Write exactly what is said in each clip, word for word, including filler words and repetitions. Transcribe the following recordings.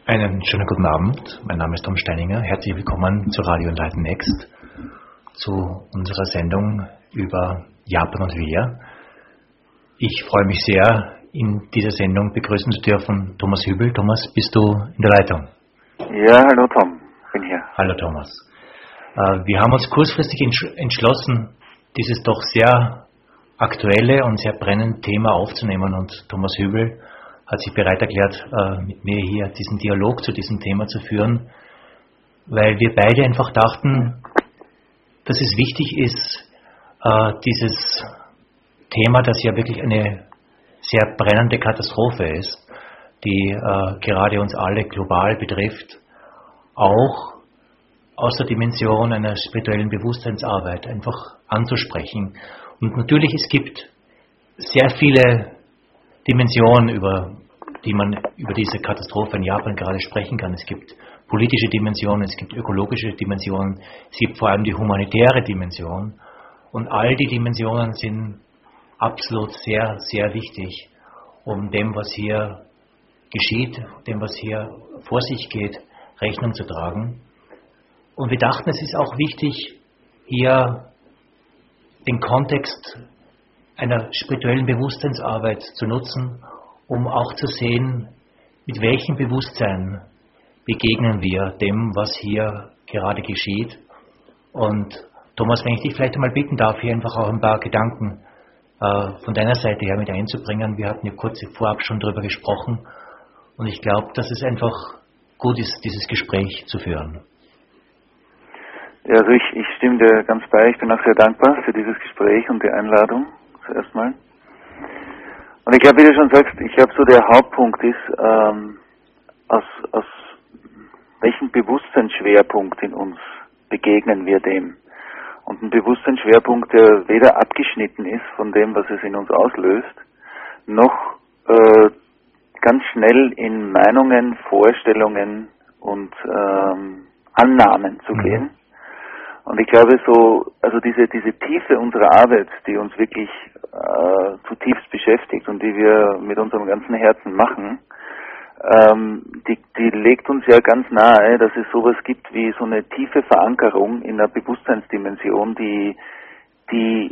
Einen schönen guten Abend. Mein Name ist Tom Steininger. Herzlich willkommen zu Radio Enlighten Next, zu unserer Sendung über Japan und wir. Ich freue mich sehr, in dieser Sendung begrüßen zu dürfen Thomas Hübel. Thomas, bist du in der Leitung? Ja, hallo Tom, bin hier. Hallo Thomas. Wir haben uns kurzfristig entschlossen, dieses doch sehr aktuelle und sehr brennende Thema aufzunehmen, und Thomas Hübel hat sich bereit erklärt, mit mir hier diesen Dialog zu diesem Thema zu führen, weil wir beide einfach dachten, dass es wichtig ist, dieses Thema, das ja wirklich eine sehr brennende Katastrophe ist, die gerade uns alle global betrifft, auch aus der Dimension einer spirituellen Bewusstseinsarbeit einfach anzusprechen. Und natürlich, es gibt sehr viele Dimensionen, über die man über diese Katastrophe in Japan gerade sprechen kann. Es gibt politische Dimensionen, es gibt ökologische Dimensionen, es gibt vor allem die humanitäre Dimension. Und all die Dimensionen sind absolut sehr, sehr wichtig, um dem, was hier geschieht, dem, was hier vor sich geht, Rechnung zu tragen. Und wir dachten, es ist auch wichtig, hier den Kontext einer spirituellen Bewusstseinsarbeit zu nutzen, um auch zu sehen, mit welchem Bewusstsein begegnen wir dem, was hier gerade geschieht. Und Thomas, wenn ich dich vielleicht einmal bitten darf, hier einfach auch ein paar Gedanken äh, von deiner Seite her mit einzubringen. Wir hatten ja kurz vorab schon darüber gesprochen, und ich glaube, dass es einfach gut ist, dieses Gespräch zu führen. Ja, also ich, ich stimme dir ganz bei. Ich bin auch sehr dankbar für dieses Gespräch und die Einladung zuerst mal. Und ich glaube, wie du schon sagst, ich glaube, so der Hauptpunkt ist, ähm, aus, aus welchem Bewusstseinsschwerpunkt in uns begegnen wir dem. Und ein Bewusstseinsschwerpunkt, der weder abgeschnitten ist von dem, was es in uns auslöst, noch äh, ganz schnell in Meinungen, Vorstellungen und ähm, Annahmen zu gehen. Mhm. Und ich glaube, so, also diese, diese Tiefe unserer Arbeit, die uns wirklich äh, zutiefst beschäftigt und die wir mit unserem ganzen Herzen machen, ähm, die, die legt uns ja ganz nahe, dass es sowas gibt wie so eine tiefe Verankerung in einer Bewusstseinsdimension, die, die,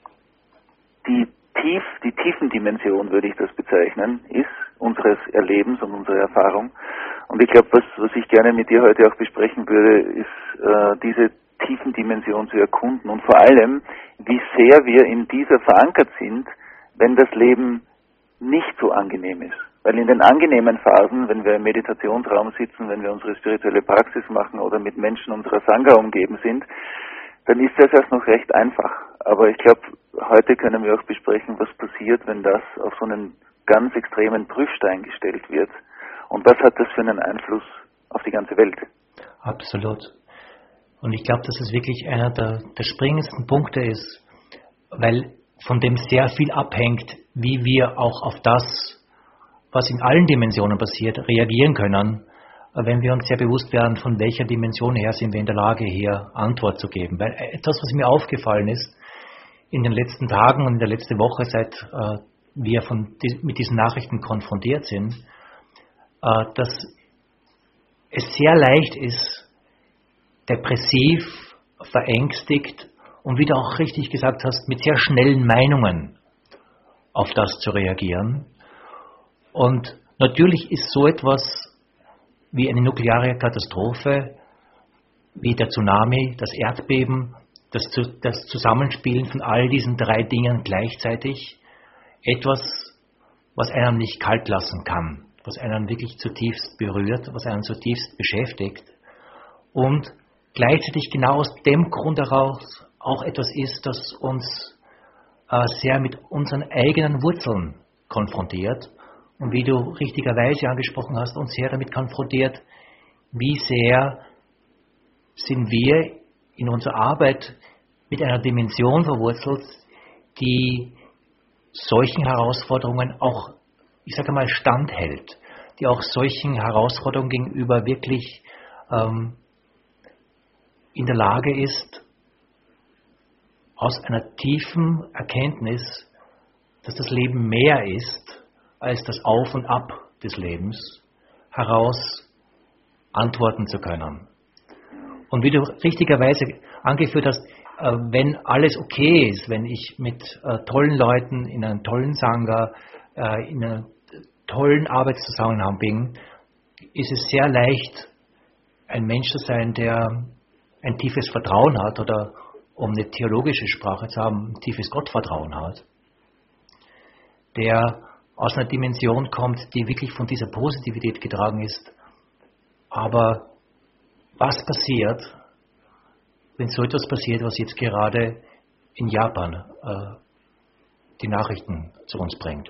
die tief, die Tiefendimension, würde ich das bezeichnen, ist unseres Erlebens und unserer Erfahrung. Und ich glaube, was, was ich gerne mit dir heute auch besprechen würde, ist äh, diese Tiefendimension zu erkunden und vor allem, wie sehr wir in dieser verankert sind, wenn das Leben nicht so angenehm ist. Weil in den angenehmen Phasen, wenn wir im Meditationsraum sitzen, wenn wir unsere spirituelle Praxis machen oder mit Menschen unserer Sangha umgeben sind, dann ist das erst noch recht einfach. Aber ich glaube, heute können wir auch besprechen, was passiert, wenn das auf so einen ganz extremen Prüfstein gestellt wird. Und was hat das für einen Einfluss auf die ganze Welt? Absolut. Und ich glaube, dass es wirklich einer der, der springendsten Punkte ist, weil von dem sehr viel abhängt, wie wir auch auf das, was in allen Dimensionen passiert, reagieren können, wenn wir uns sehr bewusst werden, von welcher Dimension her sind wir in der Lage, hier Antwort zu geben. Weil etwas, was mir aufgefallen ist, in den letzten Tagen und in der letzten Woche, seit äh, wir von, die, mit diesen Nachrichten konfrontiert sind, äh, dass es sehr leicht ist, depressiv, verängstigt und, wie du auch richtig gesagt hast, mit sehr schnellen Meinungen auf das zu reagieren. Und natürlich ist so etwas wie eine nukleare Katastrophe, wie der Tsunami, das Erdbeben, das, das Zusammenspielen von all diesen drei Dingen gleichzeitig etwas, was einen nicht kalt lassen kann, was einen wirklich zutiefst berührt, was einen zutiefst beschäftigt und gleichzeitig genau aus dem Grund heraus auch etwas ist, das uns äh, sehr mit unseren eigenen Wurzeln konfrontiert und, wie du richtigerweise angesprochen hast, uns sehr damit konfrontiert, wie sehr sind wir in unserer Arbeit mit einer Dimension verwurzelt, die solchen Herausforderungen auch, ich sage mal, standhält, die auch solchen Herausforderungen gegenüber wirklich ähm, in der Lage ist, aus einer tiefen Erkenntnis, dass das Leben mehr ist als das Auf und Ab des Lebens, heraus antworten zu können. Und wie du richtigerweise angeführt hast, äh, wenn alles okay ist, wenn ich mit äh, tollen Leuten in einem tollen Sangha, äh, in einem tollen Arbeitszusammenhang bin, ist es sehr leicht, ein Mensch zu sein, der ein tiefes Vertrauen hat oder, um eine theologische Sprache zu haben, ein tiefes Gottvertrauen hat, der aus einer Dimension kommt, die wirklich von dieser Positivität getragen ist. Aber was passiert, wenn so etwas passiert, was jetzt gerade in Japan äh, die Nachrichten zu uns bringt?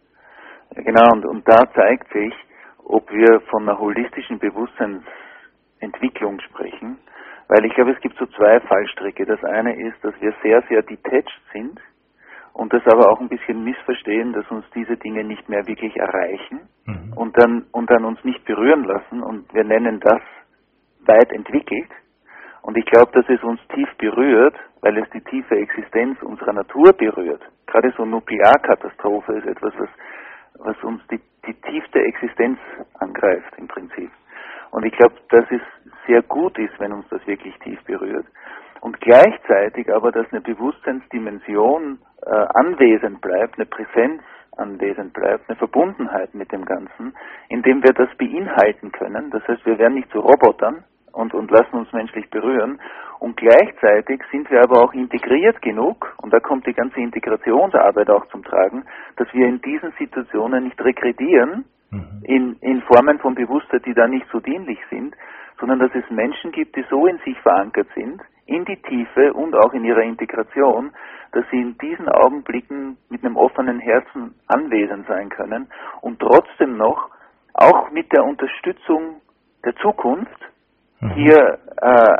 Ja, genau, und, und da zeigt sich, ob wir von einer holistischen Bewusstseinsentwicklung sprechen, weil ich glaube, es gibt so zwei Fallstricke. Das eine ist, dass wir sehr, sehr detached sind und das aber auch ein bisschen missverstehen, dass uns diese Dinge nicht mehr wirklich erreichen mhm. und dann und dann uns nicht berühren lassen, und wir nennen das weit entwickelt. Und ich glaube, dass es uns tief berührt, weil es die tiefe Existenz unserer Natur berührt. Gerade so Nuklearkatastrophe ist etwas, was, was uns die, die tiefste Existenz angreift im Prinzip. Und ich glaube, dass es sehr gut ist, wenn uns das wirklich tief berührt. Und gleichzeitig aber, dass eine Bewusstseinsdimension äh, anwesend bleibt, eine Präsenz anwesend bleibt, eine Verbundenheit mit dem Ganzen, indem wir das beinhalten können. Das heißt, wir werden nicht zu Robotern und, und lassen uns menschlich berühren. Und gleichzeitig sind wir aber auch integriert genug, und da kommt die ganze Integrationsarbeit auch zum Tragen, dass wir in diesen Situationen nicht regredieren, mhm. in, in Formen von Bewusstheit, die da nicht so dienlich sind, sondern dass es Menschen gibt, die so in sich verankert sind, in die Tiefe und auch in ihrer Integration, dass sie in diesen Augenblicken mit einem offenen Herzen anwesend sein können und trotzdem noch, auch mit der Unterstützung der Zukunft, mhm. hier äh,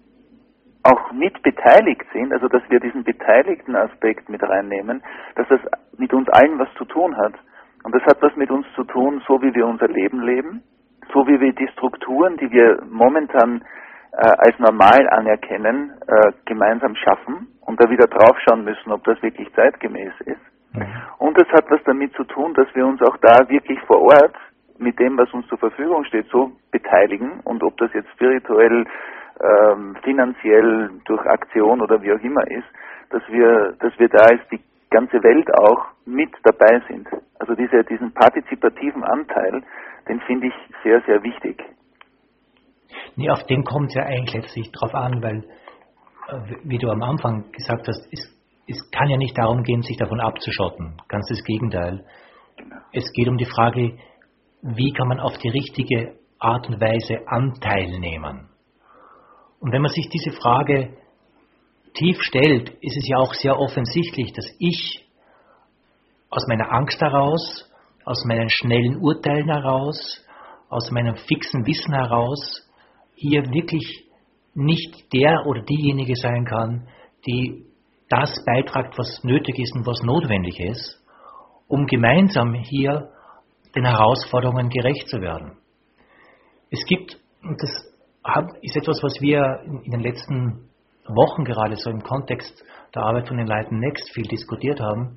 auch mit beteiligt sind, also dass wir diesen beteiligten Aspekt mit reinnehmen, dass das mit uns allen was zu tun hat. Und das hat was mit uns zu tun, so wie wir unser Leben leben, so wie wir die Strukturen, die wir momentan äh, als normal anerkennen, äh, gemeinsam schaffen und da wieder draufschauen müssen, ob das wirklich zeitgemäß ist. Mhm. Und es hat was damit zu tun, dass wir uns auch da wirklich vor Ort mit dem, was uns zur Verfügung steht, so beteiligen, und ob das jetzt spirituell, ähm, finanziell, durch Aktion oder wie auch immer ist, dass wir, dass wir da als die ganze Welt auch mit dabei sind. Also diese, diesen partizipativen Anteil, den finde ich sehr, sehr wichtig. Nee, auf den kommt es ja eigentlich letztlich drauf an, weil, wie du am Anfang gesagt hast, es, es kann ja nicht darum gehen, sich davon abzuschotten. Ganz das Gegenteil. Genau. Es geht um die Frage, wie kann man auf die richtige Art und Weise Anteil nehmen. Und wenn man sich diese Frage tief stellt, ist es ja auch sehr offensichtlich, dass ich aus meiner Angst heraus, aus meinen schnellen Urteilen heraus, aus meinem fixen Wissen heraus hier wirklich nicht der oder diejenige sein kann, die das beitragt, was nötig ist und was notwendig ist, um gemeinsam hier den Herausforderungen gerecht zu werden. Es gibt, und das ist etwas, was wir in den letzten Wochen gerade so im Kontext der Arbeit von Enlightened Next viel diskutiert haben,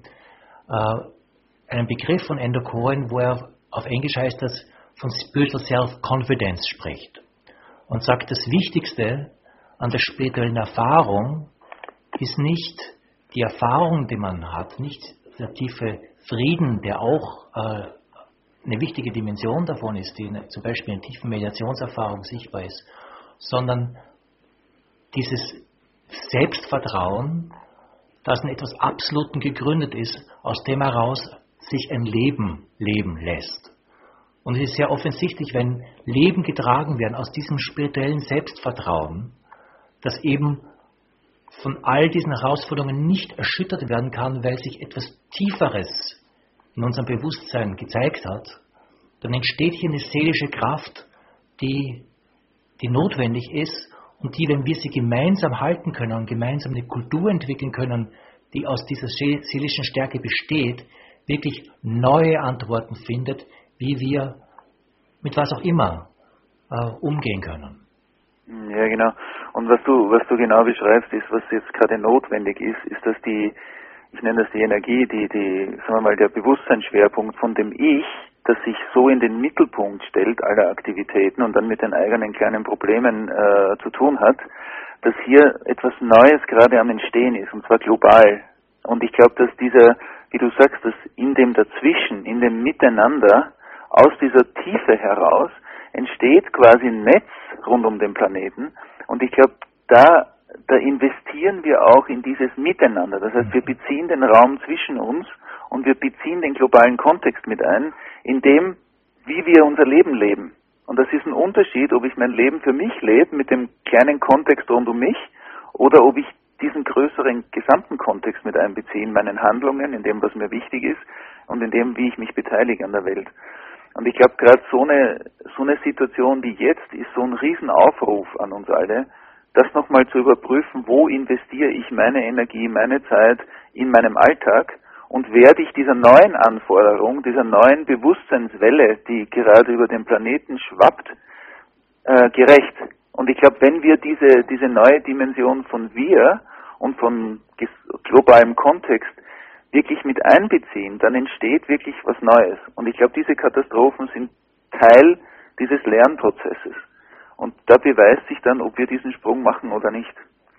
einen Begriff von Endo Cohen, wo er auf Englisch heißt das, von Spiritual Self-Confidence spricht und sagt, das Wichtigste an der spirituellen Erfahrung ist nicht die Erfahrung, die man hat, nicht der tiefe Frieden, der auch äh, eine wichtige Dimension davon ist, die eine, zum Beispiel in tiefen Meditationserfahrung sichtbar ist, sondern dieses Selbstvertrauen, das in etwas Absoluten gegründet ist, aus dem heraus sich ein Leben leben lässt. Und es ist sehr offensichtlich, wenn Leben getragen werden aus diesem spirituellen Selbstvertrauen, das eben von all diesen Herausforderungen nicht erschüttert werden kann, weil sich etwas Tieferes in unserem Bewusstsein gezeigt hat, dann entsteht hier eine seelische Kraft, die, die notwendig ist und die, wenn wir sie gemeinsam halten können und gemeinsam eine Kultur entwickeln können, die aus dieser seelischen Stärke besteht, wirklich neue Antworten findet, wie wir mit was auch immer äh, umgehen können. Ja, genau. Und was du, was du genau beschreibst, ist, was jetzt gerade notwendig ist, ist, dass die, ich nenne das die Energie, die, die, sagen wir mal, der Bewusstseinsschwerpunkt von dem Ich, das sich so in den Mittelpunkt stellt aller Aktivitäten und dann mit den eigenen kleinen Problemen äh, zu tun hat, dass hier etwas Neues gerade am Entstehen ist, und zwar global. Und ich glaube, dass dieser, wie du sagst, dass in dem Dazwischen, in dem Miteinander, aus dieser Tiefe heraus, entsteht quasi ein Netz rund um den Planeten. Und ich glaube, da, da investieren wir auch in dieses Miteinander. Das heißt, wir beziehen den Raum zwischen uns und wir beziehen den globalen Kontext mit ein, in dem, wie wir unser Leben leben. Und das ist ein Unterschied, ob ich mein Leben für mich lebe, mit dem kleinen Kontext rund um mich, oder ob ich diesen größeren gesamten Kontext mit einbeziehe in meinen Handlungen, in dem, was mir wichtig ist und in dem, wie ich mich beteilige an der Welt. Und ich glaube, gerade so eine, so eine Situation wie jetzt ist so ein Riesenaufruf an uns alle, das nochmal zu überprüfen, wo investiere ich meine Energie, meine Zeit in meinem Alltag und werde ich dieser neuen Anforderung, dieser neuen Bewusstseinswelle, die gerade über den Planeten schwappt, äh, gerecht. Und ich glaube, wenn wir diese, diese neue Dimension von wir und von globalem Kontext wirklich mit einbeziehen, dann entsteht wirklich was Neues. Und ich glaube, diese Katastrophen sind Teil dieses Lernprozesses. Und da beweist sich dann, ob wir diesen Sprung machen oder nicht.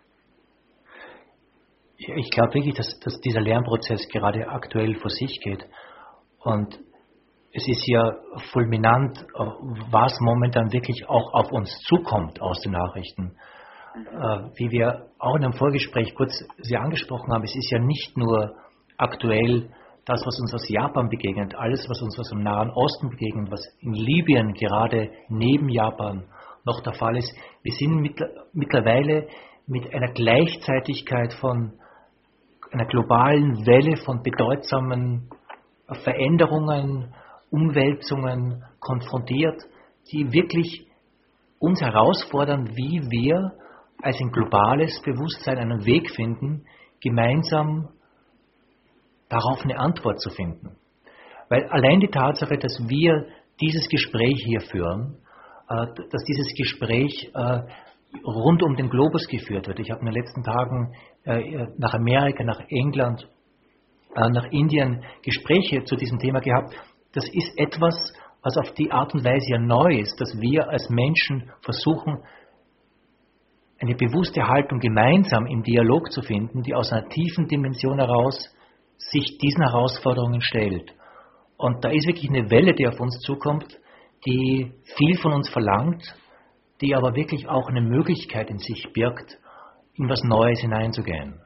Ich glaube wirklich, dass, dass dieser Lernprozess gerade aktuell vor sich geht. Und es ist ja fulminant, was momentan wirklich auch auf uns zukommt aus den Nachrichten. Mhm. Äh, wie wir auch in einem Vorgespräch kurz sehr angesprochen haben, es ist ja nicht nur aktuell das, was uns aus Japan begegnet, alles, was uns aus dem Nahen Osten begegnet, was in Libyen gerade neben Japan noch der Fall ist. Wir sind mittlerweile mit einer Gleichzeitigkeit von einer globalen Welle von bedeutsamen Veränderungen, Umwälzungen konfrontiert, die wirklich uns herausfordern, wie wir als ein globales Bewusstsein einen Weg finden, gemeinsam darauf eine Antwort zu finden. Weil allein die Tatsache, dass wir dieses Gespräch hier führen, dass dieses Gespräch rund um den Globus geführt wird. Ich habe in den letzten Tagen nach Amerika, nach England, nach Indien Gespräche zu diesem Thema gehabt. Das ist etwas, was auf die Art und Weise ja neu ist, dass wir als Menschen versuchen, eine bewusste Haltung gemeinsam im Dialog zu finden, die aus einer tiefen Dimension heraus sich diesen Herausforderungen stellt. Und da ist wirklich eine Welle, die auf uns zukommt, die viel von uns verlangt, die aber wirklich auch eine Möglichkeit in sich birgt, in was Neues hineinzugehen.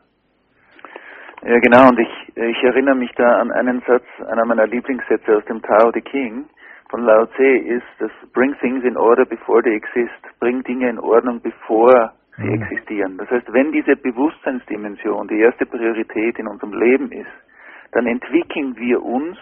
Ja, genau, und ich, ich erinnere mich da an einen Satz, einer meiner Lieblingssätze aus dem Tao Te Ching von Lao Tse ist, das Bring things in order before they exist, bring Dinge in Ordnung, bevor sie mhm. existieren. Das heißt, wenn diese Bewusstseinsdimension die erste Priorität in unserem Leben ist, dann entwickeln wir uns,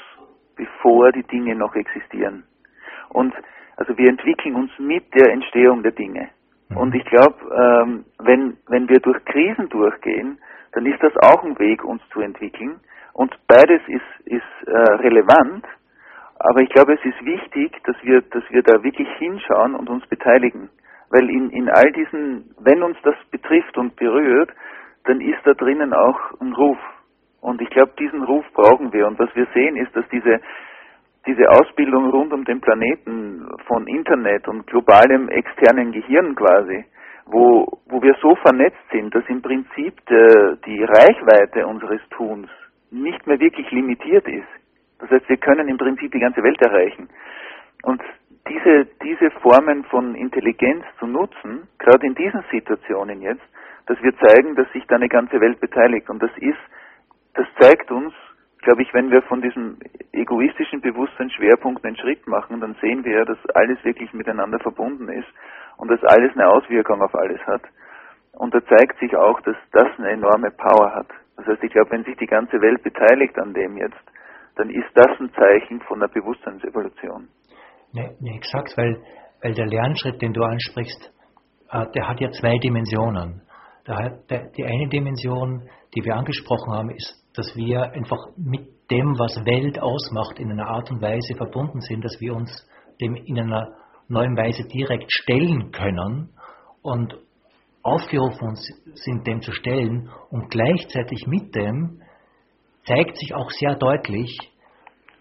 bevor die Dinge noch existieren. Und also wir entwickeln uns mit der Entstehung der Dinge. Mhm. Und ich glaube, ähm, wenn, wenn wir durch Krisen durchgehen, dann ist das auch ein Weg, uns zu entwickeln. Und beides ist, ist äh, relevant. Aber ich glaube, es ist wichtig, dass wir, dass wir da wirklich hinschauen und uns beteiligen. Weil in, in all diesen, wenn uns das betrifft und berührt, dann ist da drinnen auch ein Ruf. Und ich glaube, diesen Ruf brauchen wir. Und was wir sehen, ist, dass diese, diese Ausbildung rund um den Planeten von Internet und globalem externen Gehirn quasi, wo, wo wir so vernetzt sind, dass im Prinzip de, die Reichweite unseres Tuns nicht mehr wirklich limitiert ist. Das heißt, wir können im Prinzip die ganze Welt erreichen. Und diese, diese Formen von Intelligenz zu nutzen, gerade in diesen Situationen jetzt, dass wir zeigen, dass sich da eine ganze Welt beteiligt. Und das ist, das zeigt uns, glaube ich, wenn wir von diesem egoistischen Bewusstseinsschwerpunkt einen Schritt machen, dann sehen wir ja, dass alles wirklich miteinander verbunden ist und dass alles eine Auswirkung auf alles hat. Und da zeigt sich auch, dass das eine enorme Power hat. Das heißt, ich glaube, wenn sich die ganze Welt beteiligt an dem jetzt, dann ist das ein Zeichen von einer Bewusstseinsevolution. Ne, ne, exakt, weil, weil der Lernschritt, den du ansprichst, äh, der hat ja zwei Dimensionen. Der hat, der, die eine Dimension, die wir angesprochen haben, ist, dass wir einfach mit dem, was Welt ausmacht, in einer Art und Weise verbunden sind, dass wir uns dem in einer neuen Weise direkt stellen können und aufgerufen sind, dem zu stellen. Und gleichzeitig mit dem zeigt sich auch sehr deutlich,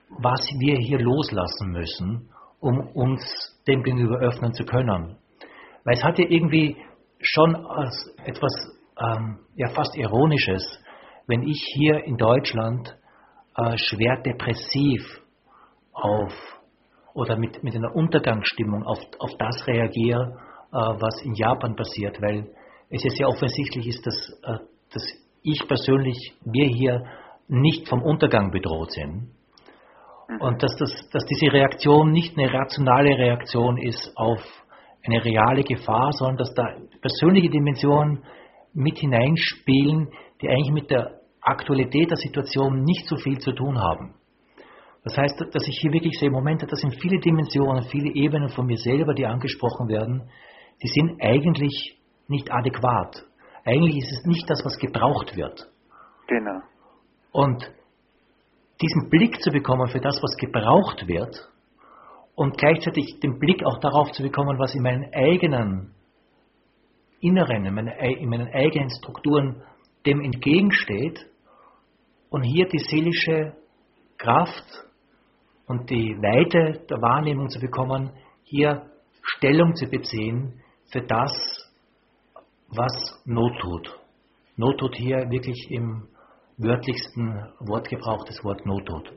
was wir hier loslassen müssen, um uns dem gegenüber öffnen zu können. Weil es hat ja irgendwie schon als etwas ähm, ja fast Ironisches, wenn ich hier in Deutschland äh, schwer depressiv auf oder mit, mit einer Untergangsstimmung auf, auf das reagiere, äh, was in Japan passiert, weil es ja sehr offensichtlich ist, dass, äh, dass ich persönlich, wir hier nicht vom Untergang bedroht sind. Und dass, das, dass diese Reaktion nicht eine rationale Reaktion ist auf eine reale Gefahr, sondern dass da persönliche Dimensionen mit hineinspielen, die eigentlich mit der Aktualität der Situation nicht so viel zu tun haben. Das heißt, dass ich hier wirklich sehe, Momente, das sind viele Dimensionen, viele Ebenen von mir selber, die angesprochen werden, die sind eigentlich nicht adäquat. Eigentlich ist es nicht das, was gebraucht wird. Genau. Und diesen Blick zu bekommen für das, was gebraucht wird und gleichzeitig den Blick auch darauf zu bekommen, was in meinen eigenen Inneren, in meinen, in meinen eigenen Strukturen dem entgegensteht und hier die seelische Kraft und die Weite der Wahrnehmung zu bekommen, hier Stellung zu beziehen für das, was Not tut. Not tut hier wirklich im wörtlichsten Wortgebrauch das Wort Nottod.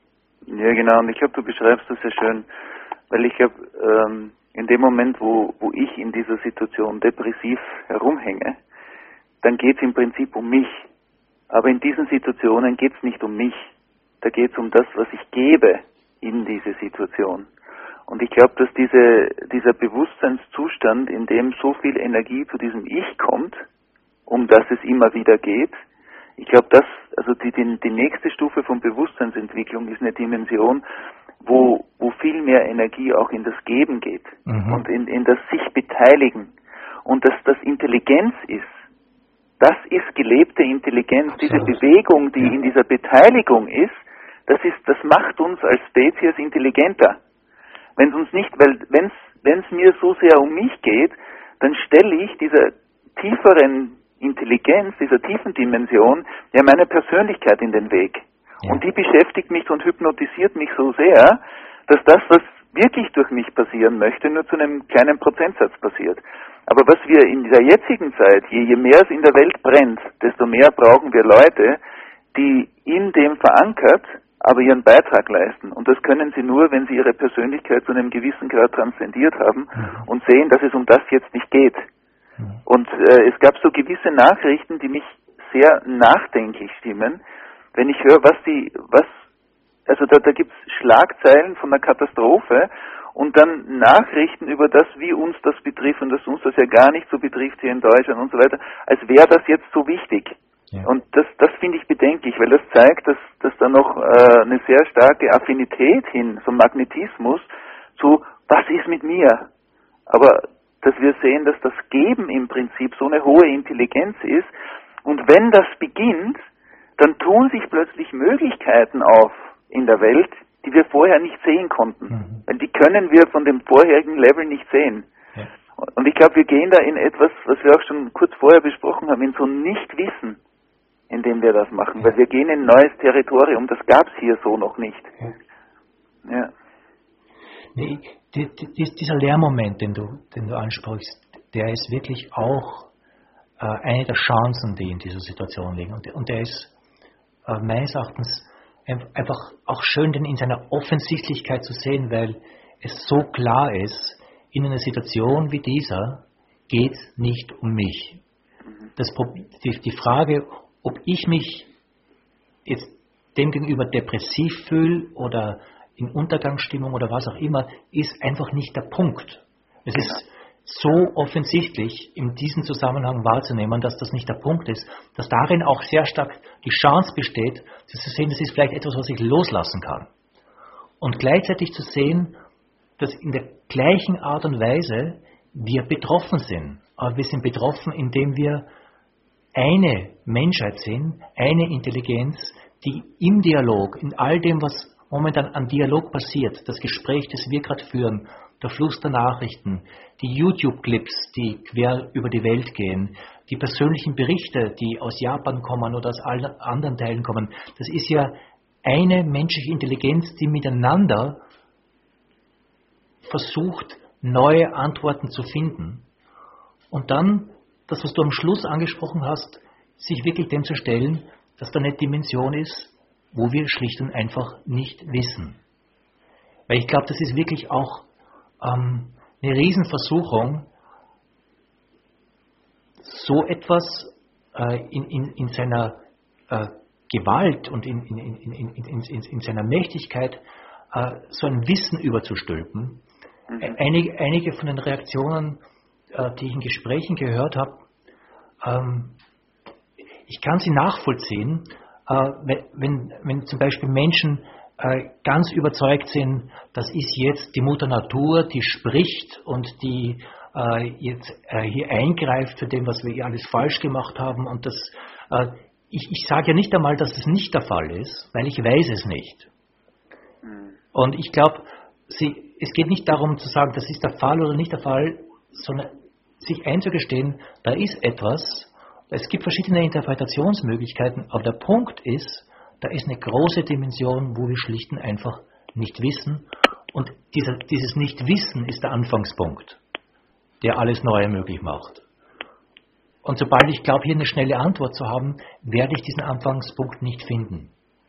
Ja, genau. Und ich glaube, du beschreibst das sehr schön, weil ich glaube, ähm, in dem Moment, wo, wo ich in dieser Situation depressiv herumhänge, dann geht es im Prinzip um mich. Aber in diesen Situationen geht es nicht um mich. Da geht es um das, was ich gebe in diese Situation. Und ich glaube, dass diese, dieser Bewusstseinszustand, in dem so viel Energie zu diesem Ich kommt, um das es immer wieder geht, ich glaube, dass also die, die, die nächste Stufe von Bewusstseinsentwicklung ist eine Dimension, wo, wo viel mehr Energie auch in das Geben geht mhm. und in, in das sich beteiligen. Und dass das Intelligenz ist, das ist gelebte Intelligenz. Absolut. Diese Bewegung, die ja. in dieser Beteiligung ist, das ist, das macht uns als Spezies intelligenter. Wenn es uns nicht, weil wenn es wenn es mir so sehr um mich geht, dann stelle ich dieser tieferen Intelligenz, dieser tiefen Dimension, ja meine Persönlichkeit in den Weg. Ja. Und die beschäftigt mich und hypnotisiert mich so sehr, dass das, was wirklich durch mich passieren möchte, nur zu einem kleinen Prozentsatz passiert. Aber was wir in dieser jetzigen Zeit, je, je mehr es in der Welt brennt, desto mehr brauchen wir Leute, die in dem verankert, aber ihren Beitrag leisten. Und das können sie nur, wenn sie ihre Persönlichkeit zu einem gewissen Grad transzendiert haben mhm. und sehen, dass es um das jetzt nicht geht. Und äh, es gab so gewisse Nachrichten, die mich sehr nachdenklich stimmen, wenn ich höre, was die, was, also da, da gibt es Schlagzeilen von einer Katastrophe und dann Nachrichten über das, wie uns das betrifft und dass uns das ja gar nicht so betrifft hier in Deutschland und so weiter, als wäre das jetzt so wichtig. Ja. Und das, das finde ich bedenklich, weil das zeigt, dass, dass da noch äh, eine sehr starke Affinität hin, so Magnetismus zu, was ist mit mir? Aber dass wir sehen, dass das Geben im Prinzip so eine hohe Intelligenz ist. Und wenn das beginnt, dann tun sich plötzlich Möglichkeiten auf in der Welt, die wir vorher nicht sehen konnten. Mhm. Weil die können wir von dem vorherigen Level nicht sehen. Ja. Und ich glaube, wir gehen da in etwas, was wir auch schon kurz vorher besprochen haben, in so ein Nichtwissen, in dem wir das machen. Ja. Weil wir gehen in ein neues Territorium, das gab es hier so noch nicht. Ja. ja. Nee, die, die, dieser Lehrmoment, den du, den du ansprichst, der ist wirklich auch äh, eine der Chancen, die in dieser Situation liegen. Und, und der ist äh, meines Erachtens einfach auch schön, den in seiner Offensichtlichkeit zu sehen, weil es so klar ist, in einer Situation wie dieser geht es nicht um mich. Das, die, die Frage, ob ich mich jetzt demgegenüber depressiv fühle oder in Untergangsstimmung oder was auch immer, ist einfach nicht der Punkt. Es ist so offensichtlich in diesem Zusammenhang wahrzunehmen, dass das nicht der Punkt ist, dass darin auch sehr stark die Chance besteht, zu sehen, das ist vielleicht etwas, was ich loslassen kann. Und gleichzeitig zu sehen, dass in der gleichen Art und Weise wir betroffen sind. Aber wir sind betroffen, indem wir eine Menschheit sind, eine Intelligenz, die im Dialog, in all dem, was momentan an Dialog passiert, das Gespräch, das wir gerade führen, der Fluss der Nachrichten, die YouTube-Clips, die quer über die Welt gehen, die persönlichen Berichte, die aus Japan kommen oder aus allen anderen Teilen kommen, das ist ja eine menschliche Intelligenz, die miteinander versucht, neue Antworten zu finden. Und dann, das, was du am Schluss angesprochen hast, sich wirklich dem zu stellen, dass da eine Dimension ist, wo wir schlicht und einfach nicht wissen. Weil ich glaube, das ist wirklich auch ähm, eine Riesenversuchung, so etwas äh, in, in, in seiner äh, Gewalt und in, in, in, in, in, in, in seiner Mächtigkeit äh, so ein Wissen überzustülpen. Mhm. Einige, einige von den Reaktionen, äh, die ich in Gesprächen gehört habe, ähm, ich kann sie nachvollziehen, äh, wenn, wenn, wenn zum Beispiel Menschen äh, ganz überzeugt sind, das ist jetzt die Mutter Natur, die spricht und die äh, jetzt äh, hier eingreift für dem, was wir hier alles falsch gemacht haben. Und das, äh, ich, ich sage ja nicht einmal, dass es nicht der Fall ist, weil ich weiß es nicht. Mhm. Und ich glaube, es geht nicht darum zu sagen, das ist der Fall oder nicht der Fall, sondern sich einzugestehen, da ist etwas. Es gibt verschiedene Interpretationsmöglichkeiten, aber der Punkt ist, da ist eine große Dimension, wo wir schlicht und einfach nicht wissen. Und dieser, dieses Nichtwissen ist der Anfangspunkt, der alles Neue möglich macht. Und sobald ich glaube, hier eine schnelle Antwort zu haben, werde ich diesen Anfangspunkt nicht finden.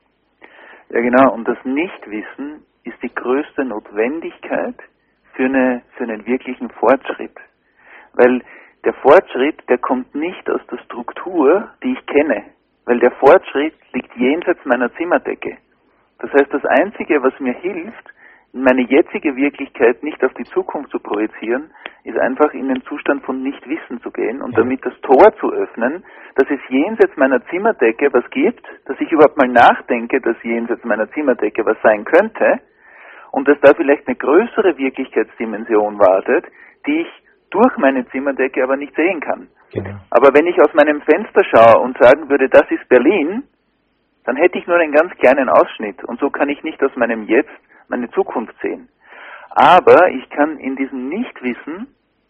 Ja genau, und das Nichtwissen ist die größte Notwendigkeit für, eine, für einen wirklichen Fortschritt. Weil der Fortschritt, der kommt nicht aus der Struktur, die ich kenne. Weil der Fortschritt liegt jenseits meiner Zimmerdecke. Das heißt, das Einzige, was mir hilft, meine jetzige Wirklichkeit nicht auf die Zukunft zu projizieren, ist einfach in den Zustand von Nichtwissen zu gehen und ja. damit das Tor zu öffnen, dass es jenseits meiner Zimmerdecke was gibt, dass ich überhaupt mal nachdenke, dass jenseits meiner Zimmerdecke was sein könnte und dass da vielleicht eine größere Wirklichkeitsdimension wartet, die ich durch meine Zimmerdecke aber nicht sehen kann. Genau. Aber wenn ich aus meinem Fenster schaue und sagen würde, das ist Berlin, dann hätte ich nur einen ganz kleinen Ausschnitt und so kann ich nicht aus meinem Jetzt meine Zukunft sehen. Aber ich kann in diesem Nichtwissen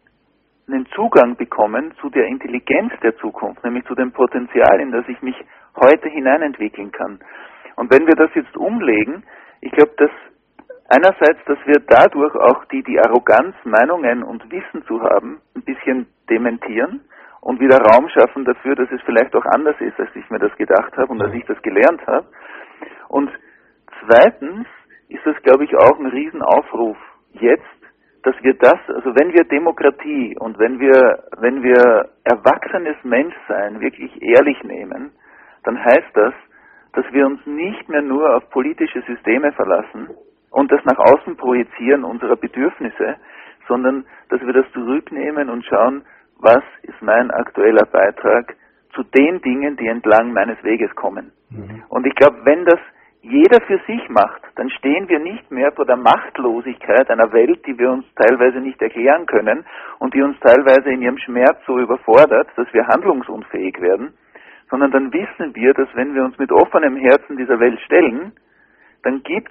einen Zugang bekommen zu der Intelligenz der Zukunft, nämlich zu dem Potenzial, in das ich mich heute hineinentwickeln kann. Und wenn wir das jetzt umlegen, ich glaube, dass einerseits, dass wir dadurch auch die, die Arroganz, Meinungen und Wissen zu haben, ein bisschen dementieren und wieder Raum schaffen dafür, dass es vielleicht auch anders ist, als ich mir das gedacht habe und als ich das gelernt habe. Und zweitens ist das, glaube ich, auch ein Riesenaufruf jetzt, dass wir das, also wenn wir Demokratie und wenn wir, wenn wir erwachsenes Menschsein wirklich ehrlich nehmen, dann heißt das, dass wir uns nicht mehr nur auf politische Systeme verlassen und das nach außen projizieren unserer Bedürfnisse, sondern dass wir das zurücknehmen und schauen, was ist mein aktueller Beitrag zu den Dingen, die entlang meines Weges kommen. Mhm. Und ich glaube, wenn das jeder für sich macht, dann stehen wir nicht mehr vor der Machtlosigkeit einer Welt, die wir uns teilweise nicht erklären können und die uns teilweise in ihrem Schmerz so überfordert, dass wir handlungsunfähig werden, sondern dann wissen wir, dass wenn wir uns mit offenem Herzen dieser Welt stellen, dann gibt's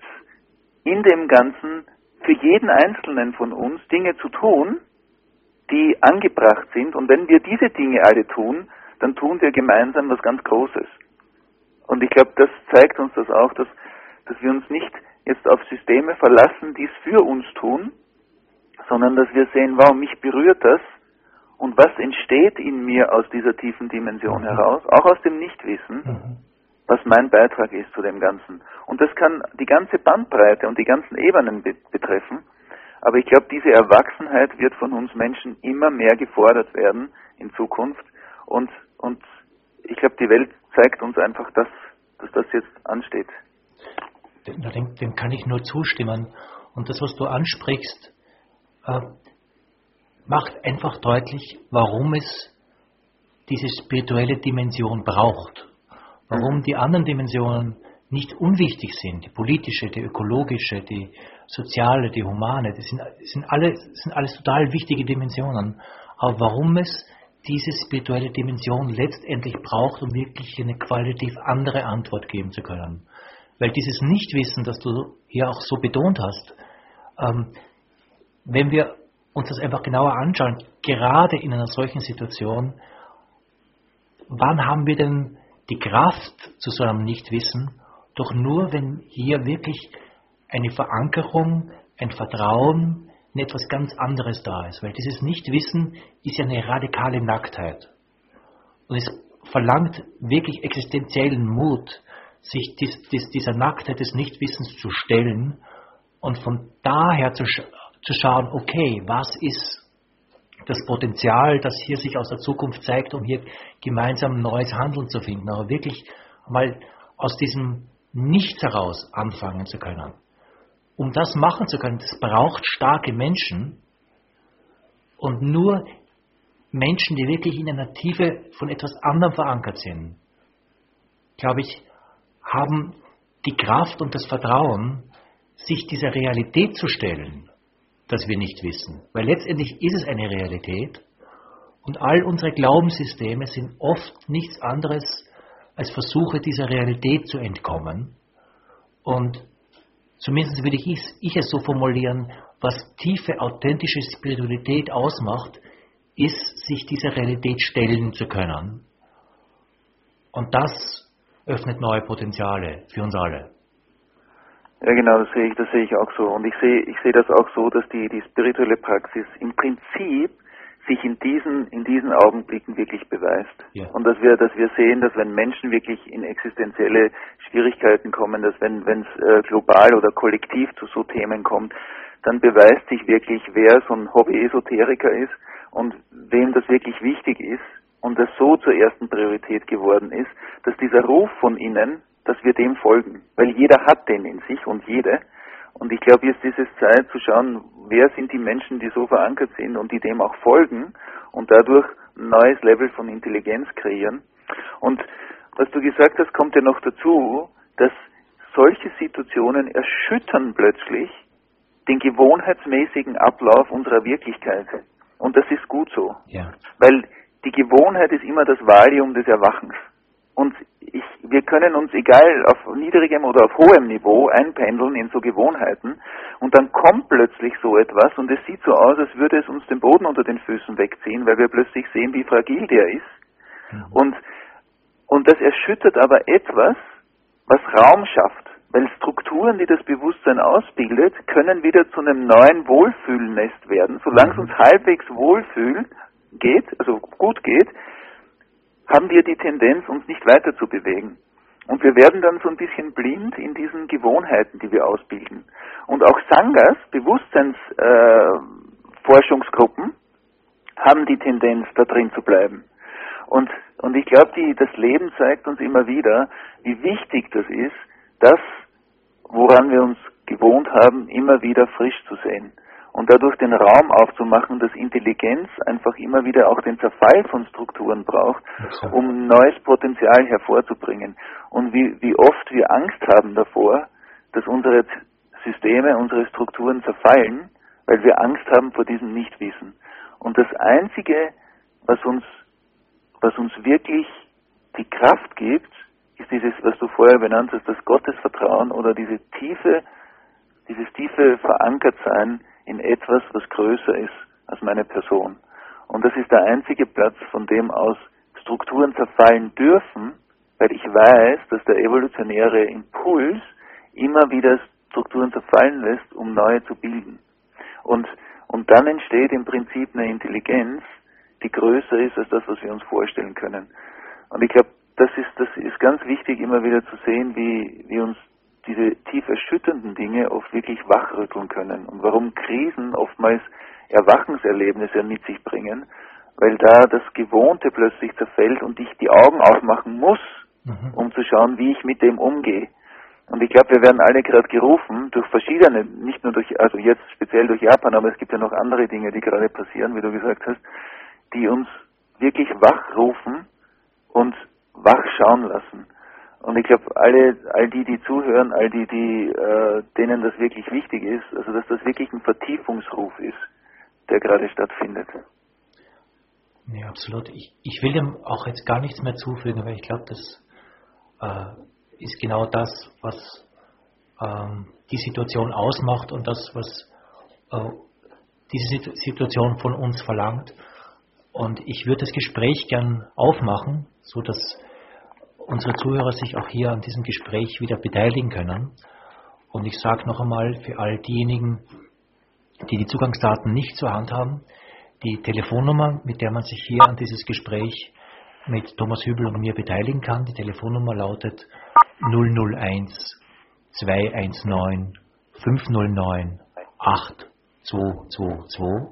in dem Ganzen für jeden Einzelnen von uns Dinge zu tun, die angebracht sind. Und wenn wir diese Dinge alle tun, dann tun wir gemeinsam was ganz Großes. Und ich glaube, das zeigt uns das auch, dass, dass wir uns nicht jetzt auf Systeme verlassen, die es für uns tun, sondern dass wir sehen, wow, mich berührt das und was entsteht in mir aus dieser tiefen Dimension mhm. heraus, auch aus dem Nichtwissen, mhm. was mein Beitrag ist zu dem Ganzen. Und das kann die ganze Bandbreite und die ganzen Ebenen be- betreffen. Aber ich glaube, diese Erwachsenheit wird von uns Menschen immer mehr gefordert werden in Zukunft. Und, und ich glaube, die Welt zeigt uns einfach, dass, dass das jetzt ansteht. Dem, dem kann ich nur zustimmen. Und das, was du ansprichst, äh, macht einfach deutlich, warum es diese spirituelle Dimension braucht. Warum die anderen Dimensionen nicht unwichtig sind. Die politische, die ökologische, die soziale, die humane. Das sind, das sind, alle, das sind alles total wichtige Dimensionen. Aber warum es diese spirituelle Dimension letztendlich braucht, um wirklich eine qualitativ andere Antwort geben zu können. Weil dieses Nichtwissen, das du hier auch so betont hast, ähm, wenn wir uns das einfach genauer anschauen, gerade in einer solchen Situation, wann haben wir denn die Kraft zu so einem Nichtwissen Doch nur, wenn hier wirklich eine Verankerung, ein Vertrauen in etwas ganz anderes da ist. Weil dieses Nichtwissen ist ja eine radikale Nacktheit. Und es verlangt wirklich existenziellen Mut, sich dies, dies, dieser Nacktheit des Nichtwissens zu stellen und von daher zu, sch zu schauen, okay, was ist das Potenzial, das hier sich aus der Zukunft zeigt, um hier gemeinsam neues Handeln zu finden, aber wirklich mal aus diesem Nichts heraus anfangen zu können. Um das machen zu können, das braucht starke Menschen und nur Menschen, die wirklich in einer Tiefe von etwas anderem verankert sind, glaube ich, haben die Kraft und das Vertrauen, sich dieser Realität zu stellen, dass wir nicht wissen. Weil letztendlich ist es eine Realität und all unsere Glaubenssysteme sind oft nichts anderes als Versuche, dieser Realität zu entkommen. Und zumindest würde ich, ich es so formulieren, was tiefe, authentische Spiritualität ausmacht, ist, sich dieser Realität stellen zu können. Und das öffnet neue Potenziale für uns alle. Ja, genau, das sehe ich, das sehe ich auch so. Und ich sehe, ich sehe das auch so, dass die, die spirituelle Praxis im Prinzip sich in diesen, in diesen Augenblicken wirklich beweist. Ja. Und dass wir, dass wir sehen, dass wenn Menschen wirklich in existenzielle Schwierigkeiten kommen, dass wenn, wenn es äh, global oder kollektiv zu so Themen kommt, dann beweist sich wirklich, wer so ein Hobby-Esoteriker ist und wem das wirklich wichtig ist und das so zur ersten Priorität geworden ist, dass dieser Ruf von innen, dass wir dem folgen. Weil jeder hat den in sich und jede. Und ich glaube, jetzt ist es Zeit zu schauen, wer sind die Menschen, die so verankert sind und die dem auch folgen und dadurch ein neues Level von Intelligenz kreieren. Und was du gesagt hast, kommt ja noch dazu, dass solche Situationen erschüttern plötzlich den gewohnheitsmäßigen Ablauf unserer Wirklichkeit. Und das ist gut so. Ja. Weil die Gewohnheit ist immer das Valium des Erwachens. Und ich, wir können uns, egal auf niedrigem oder auf hohem Niveau, einpendeln in so Gewohnheiten und dann kommt plötzlich so etwas und es sieht so aus, als würde es uns den Boden unter den Füßen wegziehen, weil wir plötzlich sehen, wie fragil der ist. Mhm. Und, und das erschüttert aber etwas, was Raum schafft, weil Strukturen, die das Bewusstsein ausbildet, können wieder zu einem neuen Wohlfühlnest werden. Solange es uns halbwegs wohlfühlt geht, also gut geht, haben wir die Tendenz, uns nicht weiter zu bewegen. Und wir werden dann so ein bisschen blind in diesen Gewohnheiten, die wir ausbilden. Und auch Sanghas, Bewusstseinsforschungsgruppen, äh, haben die Tendenz, da drin zu bleiben. Und, und ich glaube, die, das Leben zeigt uns immer wieder, wie wichtig das ist, das, woran wir uns gewohnt haben, immer wieder frisch zu sehen. Und dadurch den Raum aufzumachen, dass Intelligenz einfach immer wieder auch den Zerfall von Strukturen braucht, um neues Potenzial hervorzubringen. Und wie, wie oft wir Angst haben davor, dass unsere Systeme, unsere Strukturen zerfallen, weil wir Angst haben vor diesem Nichtwissen. Und das Einzige, was uns, was uns wirklich die Kraft gibt, ist dieses, was du vorher benannt hast, das Gottesvertrauen oder diese tiefe, dieses tiefe Verankertsein in etwas, was größer ist als meine Person. Und das ist der einzige Platz, von dem aus Strukturen zerfallen dürfen, weil ich weiß, dass der evolutionäre Impuls immer wieder Strukturen zerfallen lässt, um neue zu bilden. Und, und dann entsteht im Prinzip eine Intelligenz, die größer ist als das, was wir uns vorstellen können. Und ich glaube, das ist, das ist ganz wichtig, immer wieder zu sehen, wie, wie uns diese tief erschütternden Dinge oft wirklich wachrütteln können und warum Krisen oftmals Erwachenserlebnisse mit sich bringen, weil da das Gewohnte plötzlich zerfällt und ich die Augen aufmachen muss, mhm. um zu schauen, wie ich mit dem umgehe. Und ich glaube, wir werden alle gerade gerufen durch verschiedene, nicht nur durch, also jetzt speziell durch Japan, aber es gibt ja noch andere Dinge, die gerade passieren, wie du gesagt hast, die uns wirklich wachrufen und wach schauen lassen. Und ich glaube, alle, all die, die zuhören, all die, die, äh, denen das wirklich wichtig ist, also dass das wirklich ein Vertiefungsruf ist, der gerade stattfindet. Ja, absolut. Ich, ich will dem auch jetzt gar nichts mehr zufügen, weil ich glaube, das äh, ist genau das, was ähm, die Situation ausmacht und das, was äh, diese Situation von uns verlangt. Und ich würde das Gespräch gern aufmachen, so dass unsere Zuhörer sich auch hier an diesem Gespräch wieder beteiligen können. Und ich sage noch einmal für all diejenigen, die die Zugangsdaten nicht zur Hand haben, die Telefonnummer, mit der man sich hier an dieses Gespräch mit Thomas Hübl und mir beteiligen kann. Die Telefonnummer lautet null null eins zwei eins neun fünf null neun acht zwei zwei zwei.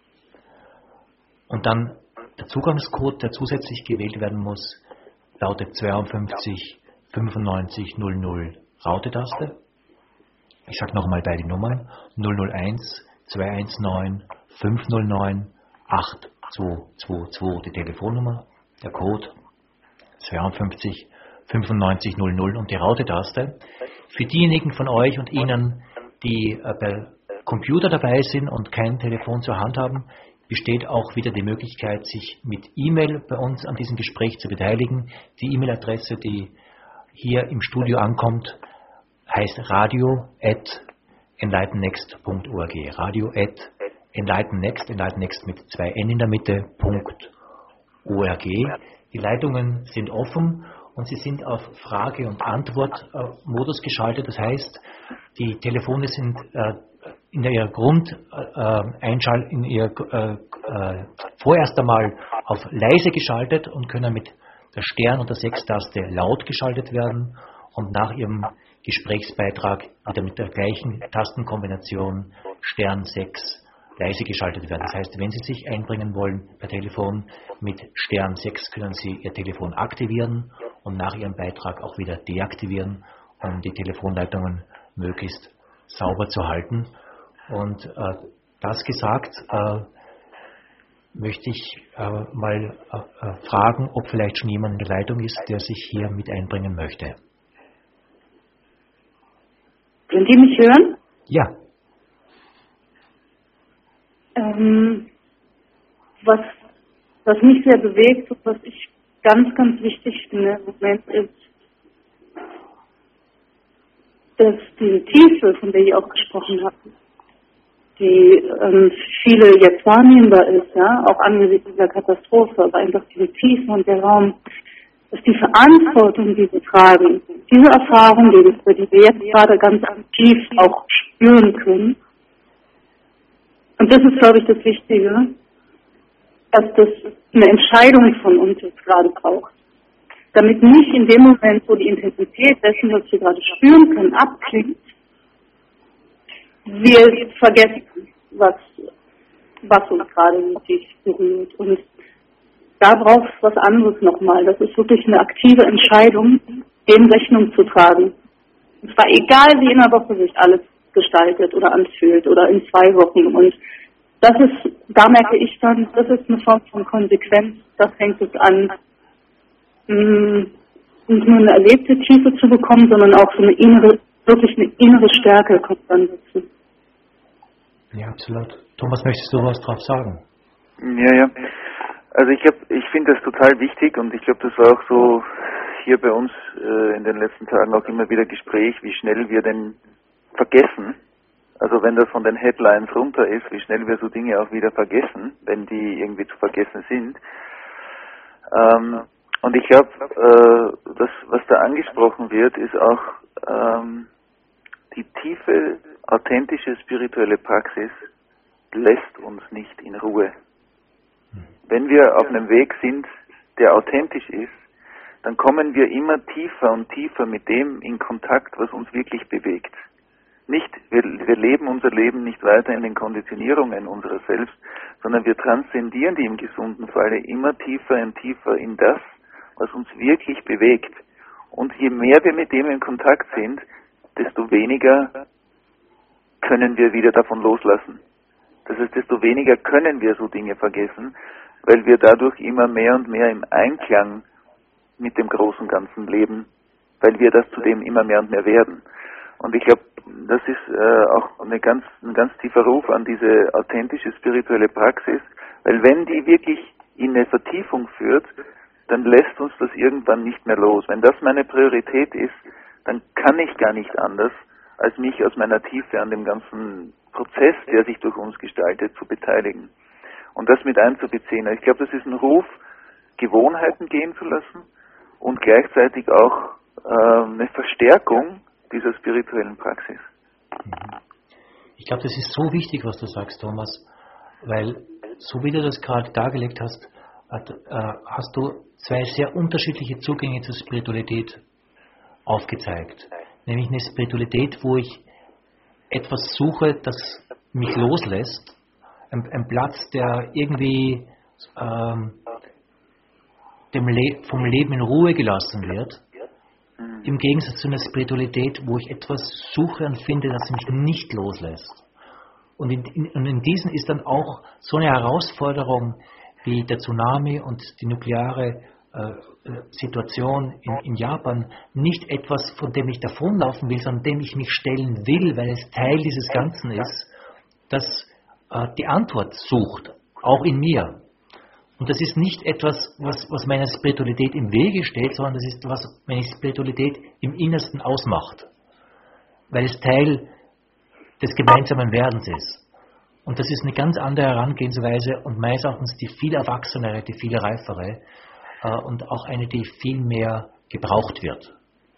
Und dann der Zugangscode, der zusätzlich gewählt werden muss, lautet zweiundfünfzig fünfundneunzig null null. Raute-Taste. Ich sage nochmal beide Nummern. null null eins zwei eins neun fünf null neun acht zwei zwei zwei, die Telefonnummer, der Code zweiundfünfzig fünfundneunzig null null und die Raute-Taste. Für diejenigen von euch und Ihnen, die äh, bei Computer dabei sind und kein Telefon zur Hand haben, besteht auch wieder die Möglichkeit, sich mit E-Mail bei uns an diesem Gespräch zu beteiligen. Die E-Mail-Adresse, die hier im Studio ankommt, heißt radio at enlightennext punkt org. Radio at enlightennext, enlightennext mit zwei N in der Mitte, .org. Die Leitungen sind offen und sie sind auf Frage- und Antwort-Modus geschaltet. Das heißt, die Telefone sind äh, in ihr Grund äh, einschal- in ihr äh, äh, vorerst einmal auf leise geschaltet und können mit der Stern- und der Sechs-Taste laut geschaltet werden und nach ihrem Gesprächsbeitrag wieder mit der gleichen Tastenkombination Stern sechs leise geschaltet werden. Das heißt, wenn Sie sich einbringen wollen per Telefon mit Stern sechs, können Sie Ihr Telefon aktivieren und nach Ihrem Beitrag auch wieder deaktivieren, um die Telefonleitungen möglichst sauber zu halten. Und äh, das gesagt, äh, möchte ich äh, mal äh, fragen, ob vielleicht schon jemand in der Leitung ist, der sich hier mit einbringen möchte. Können Sie mich hören? Ja. Ähm, was, was mich sehr bewegt und was ich ganz, ganz wichtig finde im Moment ist, dass diese Tiefe, von der ich auch gesprochen habe, die ähm, viele jetzt wahrnehmbar ist, ja, auch angesichts dieser Katastrophe, aber einfach diese Tiefe und der Raum, dass die Verantwortung, die wir tragen, diese Erfahrung, die wir, die wir jetzt gerade ganz aktiv auch spüren können, und das ist, glaube ich, das Wichtige, dass das eine Entscheidung von uns jetzt gerade braucht. Damit nicht in dem Moment, wo die Intensität dessen, was wir gerade spüren können, abklingt, wir vergessen, was, was uns gerade wirklich berührt. Und da braucht es was anderes nochmal. Das ist wirklich eine aktive Entscheidung, dem Rechnung zu tragen. Und zwar egal, wie in einer Woche sich alles gestaltet oder anfühlt oder in zwei Wochen. Und das ist, da merke ich dann, das ist eine Form von Konsequenz. Das fängt es an, mh, nicht nur eine erlebte Tiefe zu bekommen, sondern auch so eine innere, wirklich eine innere Stärke kommt dann dazu. Ja, absolut. Thomas, möchtest du was drauf sagen? Ja, ja. Also ich hab, ich finde das total wichtig und ich glaube, das war auch so hier bei uns äh, in den letzten Tagen auch immer wieder Gespräch, wie schnell wir denn vergessen. Also wenn das von den Headlines runter ist, wie schnell wir so Dinge auch wieder vergessen, wenn die irgendwie zu vergessen sind. Ähm, und ich glaube, äh, das, was da angesprochen wird, ist auch ähm, die tiefe, authentische spirituelle Praxis lässt uns nicht in Ruhe. Wenn wir auf einem Weg sind, der authentisch ist, dann kommen wir immer tiefer und tiefer mit dem in Kontakt, was uns wirklich bewegt. Nicht, wir, wir leben unser Leben nicht weiter in den Konditionierungen unserer selbst, sondern wir transzendieren die im gesunden Falle immer tiefer und tiefer in das, was uns wirklich bewegt. Und je mehr wir mit dem in Kontakt sind, desto weniger können wir wieder davon loslassen. Das heißt, desto weniger können wir so Dinge vergessen, weil wir dadurch immer mehr und mehr im Einklang mit dem großen Ganzen leben, weil wir das zudem immer mehr und mehr werden. Und ich glaube, das ist äh, auch eine ganz, ein ganz tiefer Ruf an diese authentische spirituelle Praxis, weil wenn die wirklich in eine Vertiefung führt, dann lässt uns das irgendwann nicht mehr los. Wenn das meine Priorität ist, dann kann ich gar nicht anders, als mich aus meiner Tiefe an dem ganzen Prozess, der sich durch uns gestaltet, zu beteiligen und das mit einzubeziehen. Ich glaube, das ist ein Ruf, Gewohnheiten gehen zu lassen und gleichzeitig auch äh, eine Verstärkung dieser spirituellen Praxis. Ich glaube, das ist so wichtig, was du sagst, Thomas, weil so wie du das gerade dargelegt hast, hast du zwei sehr unterschiedliche Zugänge zur Spiritualität aufgezeigt. Nämlich eine Spiritualität, wo ich etwas suche, das mich loslässt, ein, ein Platz, der irgendwie ähm, dem Le- vom Leben in Ruhe gelassen wird, im Gegensatz zu einer Spiritualität, wo ich etwas suche und finde, das mich nicht loslässt. Und in, in, und in diesen ist dann auch so eine Herausforderung wie der Tsunami und die nukleare äh, Situation in, in Japan nicht etwas, von dem ich davonlaufen will, sondern dem ich mich stellen will, weil es Teil dieses Ganzen ist, das äh, die Antwort sucht, auch in mir. Und das ist nicht etwas, was, was meiner Spiritualität im Wege steht, sondern das ist, was meine Spiritualität im Innersten ausmacht, weil es Teil des gemeinsamen Werdens ist. Und das ist eine ganz andere Herangehensweise und meines Erachtens die viel erwachsenere, die viel reifere äh, und auch eine, die viel mehr gebraucht wird.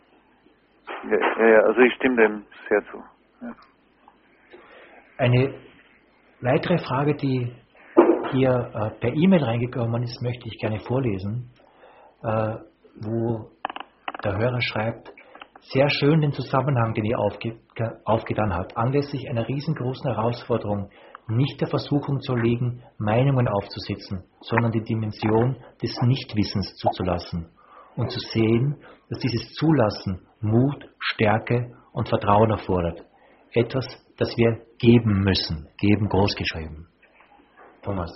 Ja, ja, also ich stimme dem sehr zu. Ja. Eine weitere Frage, die hier äh, per E-Mail reingekommen ist, möchte ich gerne vorlesen, äh, wo der Hörer schreibt: Sehr schön den Zusammenhang, den ihr aufge aufgetan habt, anlässlich einer riesengroßen Herausforderung, nicht der Versuchung zu legen, Meinungen aufzusetzen, sondern die Dimension des Nichtwissens zuzulassen und zu sehen, dass dieses Zulassen Mut, Stärke und Vertrauen erfordert. Etwas, das wir geben müssen. Geben großgeschrieben. Thomas.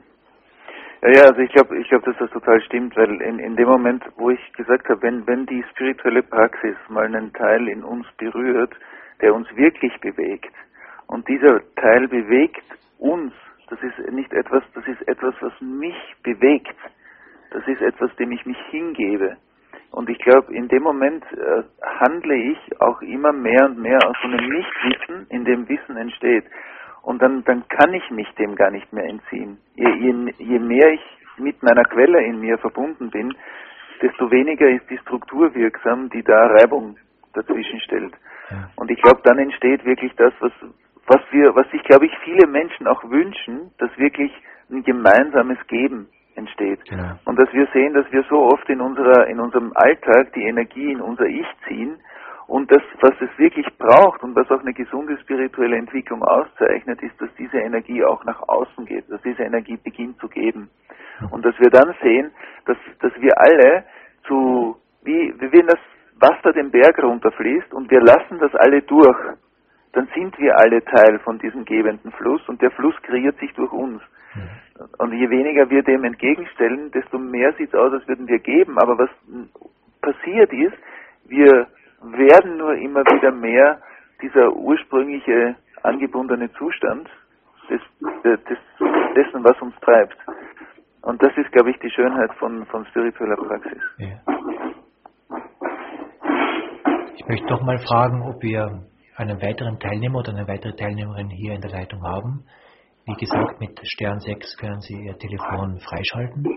Ja, ja, also ich glaube, ich glaube, dass das total stimmt, weil in, in dem Moment, wo ich gesagt habe, wenn, wenn die spirituelle Praxis mal einen Teil in uns berührt, der uns wirklich bewegt, und dieser Teil bewegt uns, das ist nicht etwas, das ist etwas, was mich bewegt, das ist etwas, dem ich mich hingebe. Und ich glaube, in dem Moment äh, handle ich auch immer mehr und mehr aus so einem Nichtwissen, in dem Wissen entsteht. Und dann, dann kann ich mich dem gar nicht mehr entziehen. Je, je, je mehr ich mit meiner Quelle in mir verbunden bin, desto weniger ist die Struktur wirksam, die da Reibung dazwischen stellt. Ja. Und ich glaube, dann entsteht wirklich das, was, was wir, was sich, glaube ich, viele Menschen auch wünschen, dass wirklich ein gemeinsames Geben entsteht. Ja. Und dass wir sehen, dass wir so oft in unserer, in unserem Alltag die Energie in unser Ich ziehen. Und das, was es wirklich braucht und was auch eine gesunde spirituelle Entwicklung auszeichnet, ist, dass diese Energie auch nach außen geht, dass diese Energie beginnt zu geben. Und dass wir dann sehen, dass, dass wir alle zu, wie, wie wenn das Wasser den Berg runterfließt und wir lassen das alle durch, dann sind wir alle Teil von diesem gebenden Fluss und der Fluss kreiert sich durch uns. Und je weniger wir dem entgegenstellen, desto mehr sieht es aus, als würden wir geben. Aber was passiert ist, wir werden nur immer wieder mehr dieser ursprüngliche angebundene Zustand des, des, dessen, was uns treibt. Und das ist, glaube ich, die Schönheit von, von spiritueller Praxis. Ja. Ich möchte doch mal fragen, ob wir einen weiteren Teilnehmer oder eine weitere Teilnehmerin hier in der Leitung haben. Wie gesagt, mit Stern sechs können Sie Ihr Telefon freischalten.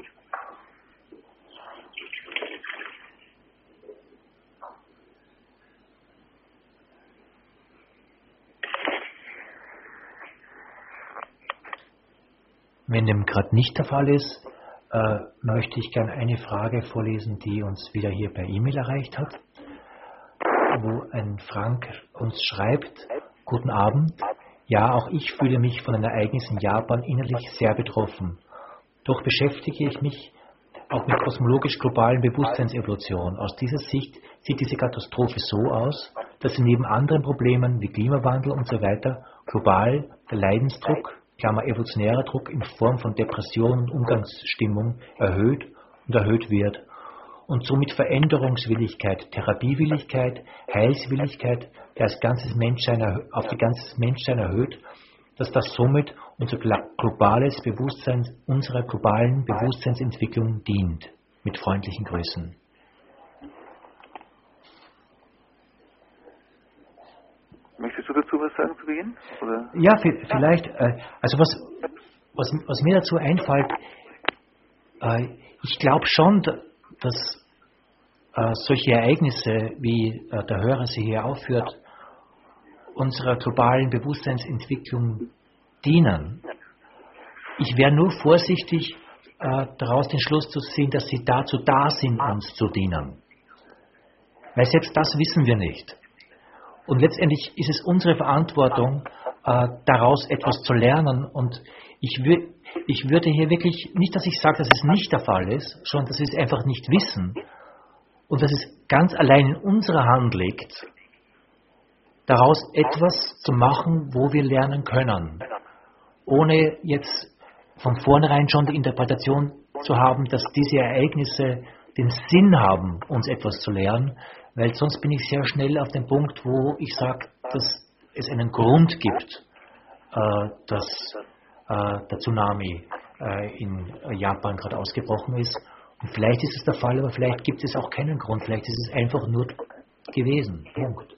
Wenn dem gerade nicht der Fall ist, äh, möchte ich gerne eine Frage vorlesen, die uns wieder hier per E-Mail erreicht hat, wo ein Frank uns schreibt: Guten Abend, ja, auch ich fühle mich von den Ereignissen in Japan innerlich sehr betroffen. Doch beschäftige ich mich auch mit kosmologisch-globalen Bewusstseinsevolution. Aus dieser Sicht sieht diese Katastrophe so aus, dass sie neben anderen Problemen wie Klimawandel und so weiter global der Leidensdruck, Klammer evolutionärer Druck in Form von Depression und Umgangsstimmung erhöht und erhöht wird und somit Veränderungswilligkeit, Therapiewilligkeit, Heilswilligkeit das ganze Menschsein, auf die ganze Menschsein erhöht, dass das somit unser globales Bewusstsein, unserer globalen Bewusstseinsentwicklung dient. Mit freundlichen Grüßen. Möchtest du dazu was sagen zu Beginn? Oder? Ja, vielleicht. Also was, was, was mir dazu einfällt, ich glaube schon, dass äh, solche Ereignisse, wie äh, der Hörer sie hier aufführt, unserer globalen Bewusstseinsentwicklung dienen. Ich wäre nur vorsichtig, äh, daraus den Schluss zu ziehen, dass sie dazu da sind, uns zu dienen. Weil selbst das wissen wir nicht. Und letztendlich ist es unsere Verantwortung, äh, daraus etwas zu lernen. Und ich, wür- ich würde hier wirklich, nicht, dass ich sage, dass es nicht der Fall ist, schon, dass wir es einfach nicht wissen und dass es ganz allein in unserer Hand liegt, daraus etwas zu machen, wo wir lernen können, ohne jetzt von vornherein schon die Interpretation zu haben, dass diese Ereignisse den Sinn haben, uns etwas zu lehren, weil sonst bin ich sehr schnell auf dem Punkt, wo ich sage, dass es einen Grund gibt, äh, dass äh, der Tsunami äh, in Japan gerade ausgebrochen ist. Und vielleicht ist es der Fall, aber vielleicht gibt es auch keinen Grund, vielleicht ist es einfach nur gewesen. Punkt.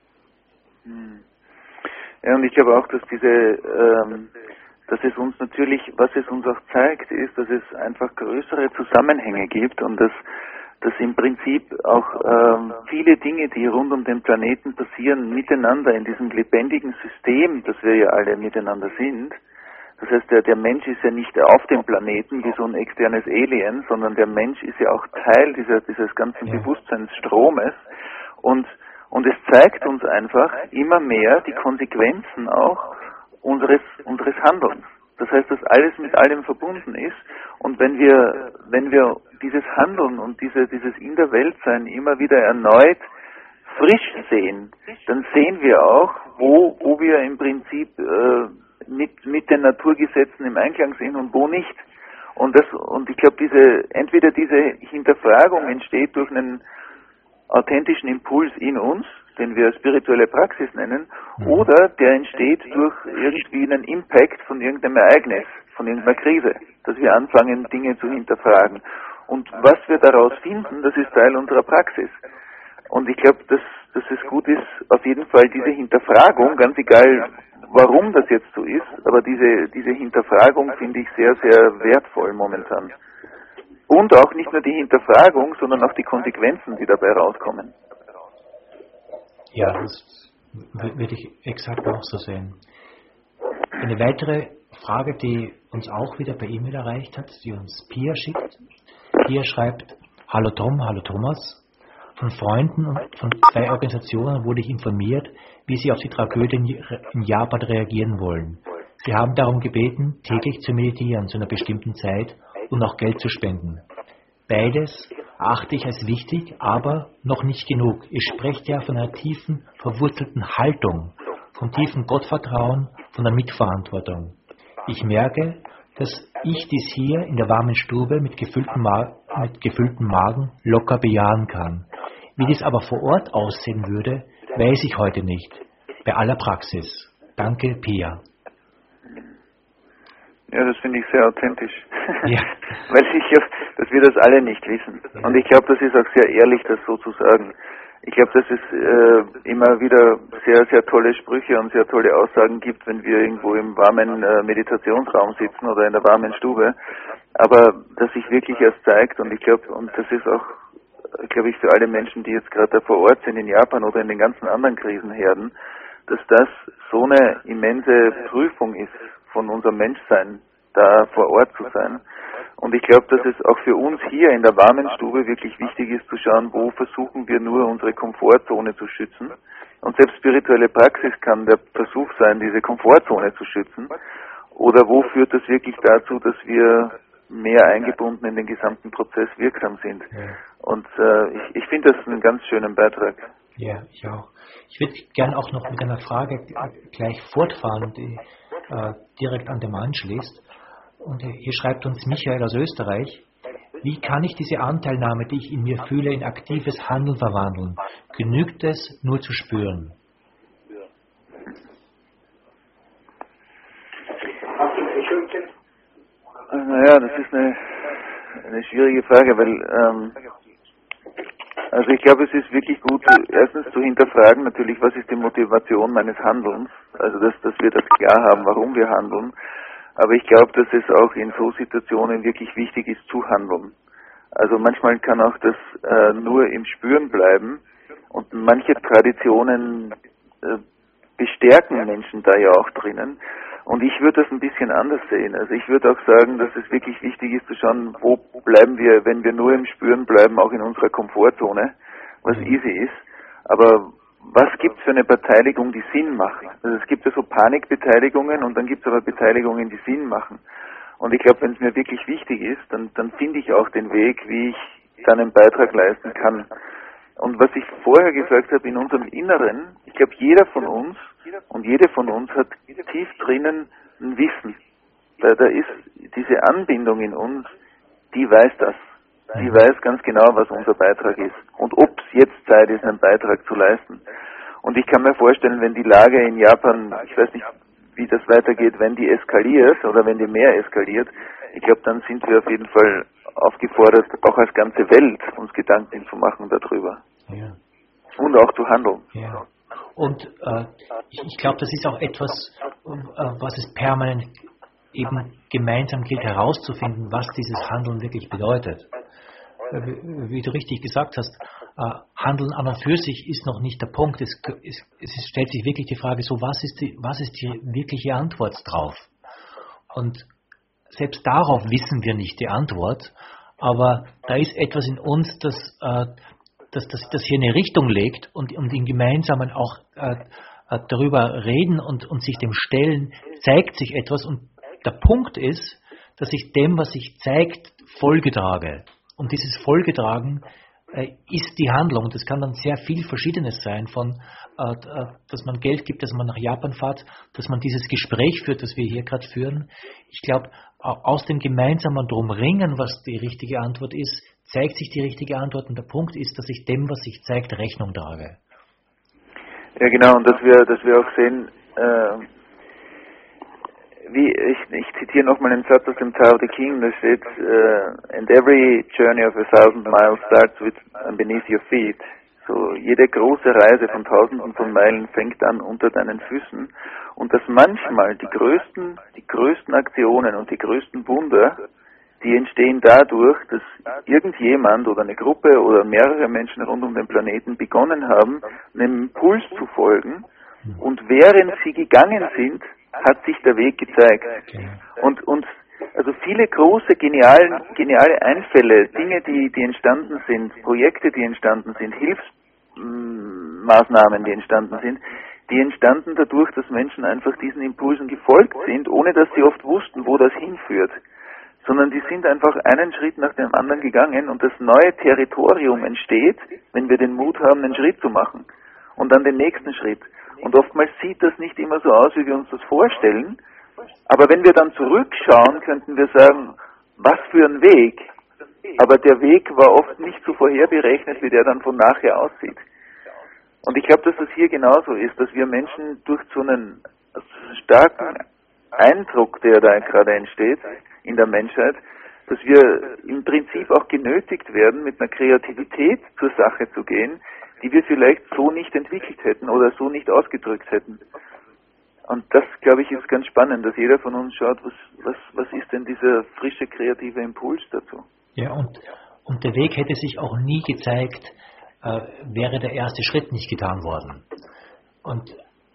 Ja, und ich glaube auch, dass diese, ähm, dass es uns natürlich, was es uns auch zeigt, ist, dass es einfach größere Zusammenhänge gibt und dass, dass im Prinzip auch ähm, viele Dinge, die rund um den Planeten passieren, miteinander in diesem lebendigen System, das wir ja alle miteinander sind. Das heißt, der, der Mensch ist ja nicht auf dem Planeten wie so ein externes Alien, sondern der Mensch ist ja auch Teil dieser, dieses ganzen Ja. Bewusstseinsstromes und Und es zeigt uns einfach immer mehr die Konsequenzen auch unseres, unseres Handelns. Das heißt, dass alles mit allem verbunden ist. Und wenn wir, wenn wir dieses Handeln und diese, dieses In der Welt sein immer wieder erneut frisch sehen, dann sehen wir auch, wo, wo wir im Prinzip äh, mit, mit den Naturgesetzen im Einklang sind und wo nicht. Und das, und ich glaube, diese, entweder diese Hinterfragung entsteht durch einen authentischen Impuls in uns, den wir spirituelle Praxis nennen, mhm. oder der entsteht durch irgendwie einen Impact von irgendeinem Ereignis, von irgendeiner Krise, dass wir anfangen, Dinge zu hinterfragen. Und was wir daraus finden, das ist Teil unserer Praxis. Und ich glaube, dass, dass es gut ist, auf jeden Fall diese Hinterfragung, ganz egal, warum das jetzt so ist, aber diese, diese Hinterfragung finde ich sehr, sehr wertvoll momentan. Und auch nicht nur die Hinterfragung, sondern auch die Konsequenzen, die dabei rauskommen. Ja, das würde ich exakt auch so sehen. Eine weitere Frage, die uns auch wieder per E-Mail erreicht hat, die uns Pia schickt. Pia schreibt: Hallo Tom, hallo Thomas. Von Freunden und von zwei Organisationen wurde ich informiert, wie sie auf die Tragödie in Japan reagieren wollen. Sie haben darum gebeten, täglich zu meditieren zu einer bestimmten Zeit und auch Geld zu spenden. Beides achte ich als wichtig, aber noch nicht genug. Ihr sprecht ja von einer tiefen, verwurzelten Haltung, von tiefem Gottvertrauen, von der Mitverantwortung. Ich merke, dass ich dies hier in der warmen Stube mit gefülltem, Ma- mit gefülltem Magen locker bejahen kann. Wie dies aber vor Ort aussehen würde, weiß ich heute nicht. Bei aller Praxis. Danke, Pia. Ja, das finde ich sehr authentisch. Ja. Weil ich glaube, dass wir das alle nicht wissen. Und ich glaube, das ist auch sehr ehrlich, das so zu sagen. Ich glaube, dass es äh, immer wieder sehr, sehr tolle Sprüche und sehr tolle Aussagen gibt, wenn wir irgendwo im warmen äh, Meditationsraum sitzen oder in der warmen Stube. Aber dass sich wirklich erst zeigt, und ich glaube, und das ist auch, glaube ich, für alle Menschen, die jetzt gerade da vor Ort sind in Japan oder in den ganzen anderen Krisenherden, dass das so eine immense Prüfung ist von unserem Menschsein, da vor Ort zu sein. Und ich glaube, dass es auch für uns hier in der warmen Stube wirklich wichtig ist zu schauen, wo versuchen wir nur unsere Komfortzone zu schützen. Und selbst spirituelle Praxis kann der Versuch sein, diese Komfortzone zu schützen. Oder wo führt das wirklich dazu, dass wir mehr eingebunden in den gesamten Prozess wirksam sind. Ja. Und äh, ich, ich finde das einen ganz schönen Beitrag. Ja, ich auch. Ich würde gerne auch noch mit einer Frage gleich fortfahren, die äh, direkt an dem anschließt. Und hier schreibt uns Michael aus Österreich: Wie kann ich diese Anteilnahme, die ich in mir fühle, in aktives Handeln verwandeln? Genügt es, nur zu spüren? Naja, das ist eine, eine schwierige Frage, weil ähm, also ich glaube, es ist wirklich gut, erstens zu hinterfragen natürlich, was ist die Motivation meines Handelns, also dass, dass wir das klar haben, warum wir handeln. Aber ich glaube, dass es auch in so Situationen wirklich wichtig ist, zu handeln. Also manchmal kann auch das äh, nur im Spüren bleiben und manche Traditionen äh, bestärken Menschen da ja auch drinnen. Und ich würde das ein bisschen anders sehen. Also ich würde auch sagen, dass es wirklich wichtig ist zu schauen, wo bleiben wir, wenn wir nur im Spüren bleiben, auch in unserer Komfortzone, was easy ist. Aber was gibt es für eine Beteiligung, die Sinn macht? Also es gibt ja so Panikbeteiligungen und dann gibt es aber Beteiligungen, die Sinn machen. Und ich glaube, wenn es mir wirklich wichtig ist, dann, dann finde ich auch den Weg, wie ich dann einen Beitrag leisten kann. Und was ich vorher gesagt habe, in unserem Inneren, ich glaube, jeder von uns und jede von uns hat tief drinnen ein Wissen. Da, da ist diese Anbindung in uns, die weiß das. Die weiß ganz genau, was unser Beitrag ist und ob es jetzt Zeit ist, einen Beitrag zu leisten. Und ich kann mir vorstellen, wenn die Lage in Japan, ich weiß nicht, wie das weitergeht, wenn die eskaliert oder wenn die mehr eskaliert, ich glaube, dann sind wir auf jeden Fall aufgefordert, auch als ganze Welt uns Gedanken zu machen darüber. Ja. Und auch zu handeln. Ja. Und äh, ich, ich glaube, das ist auch etwas, äh, was es permanent eben gemeinsam gilt herauszufinden, was dieses Handeln wirklich bedeutet. Äh, wie, wie du richtig gesagt hast, äh, Handeln an und für sich ist noch nicht der Punkt. Es, es, es stellt sich wirklich die Frage, so was ist die, was ist die wirkliche Antwort drauf? Und selbst darauf wissen wir nicht die Antwort, aber da ist etwas in uns, das, äh, das, das, das hier eine Richtung legt und, und im Gemeinsamen auch äh, äh, darüber reden und, und sich dem stellen, zeigt sich etwas. Und der Punkt ist, dass ich dem, was sich zeigt, Folge trage. Und dieses Folgetragen äh, ist die Handlung. Das kann dann sehr viel Verschiedenes sein, von, äh, dass man Geld gibt, dass man nach Japan fährt, dass man dieses Gespräch führt, das wir hier gerade führen. Ich glaube, aus dem gemeinsamen Drum ringen, was die richtige Antwort ist, zeigt sich die richtige Antwort. Und der Punkt ist, dass ich dem, was sich zeigt, Rechnung trage. Ja, genau. Und dass wir, dass wir auch sehen, äh, wie ich, ich zitiere nochmal einen Satz aus dem Tao Te Ching, da steht, uh, and every journey of a thousand miles starts with uh, beneath your feet. So, jede große Reise von tausenden von Meilen fängt an unter deinen Füßen. Und dass manchmal die größten, die größten Aktionen und die größten Wunder, die entstehen dadurch, dass irgendjemand oder eine Gruppe oder mehrere Menschen rund um den Planeten begonnen haben, einem Impuls zu folgen. Und während sie gegangen sind, hat sich der Weg gezeigt. Und, und also viele große, geniale, geniale Einfälle, Dinge, die, die entstanden sind, Projekte, die entstanden sind, Hilfsmaßnahmen, die entstanden sind, die entstanden dadurch, dass Menschen einfach diesen Impulsen gefolgt sind, ohne dass sie oft wussten, wo das hinführt. Sondern die sind einfach einen Schritt nach dem anderen gegangen und das neue Territorium entsteht, wenn wir den Mut haben, einen Schritt zu machen. Und dann den nächsten Schritt. Und oftmals sieht das nicht immer so aus, wie wir uns das vorstellen. Aber wenn wir dann zurückschauen, könnten wir sagen, was für ein Weg. Aber der Weg war oft nicht so vorherberechnet, wie der dann von nachher aussieht. Und ich glaube, dass das hier genauso ist, dass wir Menschen durch so einen starken Eindruck, der da gerade entsteht in der Menschheit, dass wir im Prinzip auch genötigt werden, mit einer Kreativität zur Sache zu gehen, die wir vielleicht so nicht entwickelt hätten oder so nicht ausgedrückt hätten. Und das, glaube ich, ist ganz spannend, dass jeder von uns schaut, was, was, was ist denn dieser frische, kreative Impuls dazu. Ja, und, und der Weg hätte sich auch nie gezeigt, äh, wäre der erste Schritt nicht getan worden. Und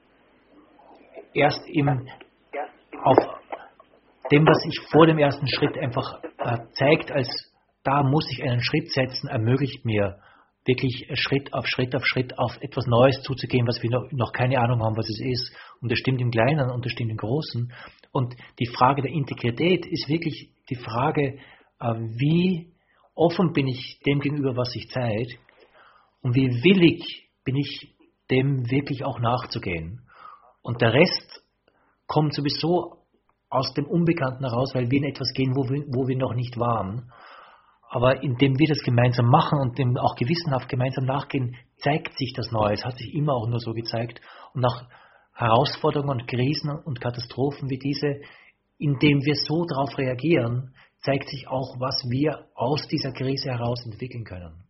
erst eben auf dem, was sich vor dem ersten Schritt einfach äh, zeigt, als da muss ich einen Schritt setzen, ermöglicht mir wirklich Schritt auf Schritt auf Schritt auf etwas Neues zuzugehen, was wir noch, noch keine Ahnung haben, was es ist. Und das stimmt im Kleinen und das stimmt im Großen. Und die Frage der Integrität ist wirklich die Frage, äh, wie offen bin ich dem gegenüber, was sich zeigt, und wie willig bin ich, dem wirklich auch nachzugehen. Und der Rest kommt sowieso aus dem Unbekannten heraus, weil wir in etwas gehen, wo wir, wo wir noch nicht waren. Aber indem wir das gemeinsam machen und dem auch gewissenhaft gemeinsam nachgehen, zeigt sich das Neue. Es hat sich immer auch nur so gezeigt. Und nach Herausforderungen und Krisen und Katastrophen wie diese, indem wir so darauf reagieren, zeigt sich auch, was wir aus dieser Krise heraus entwickeln können.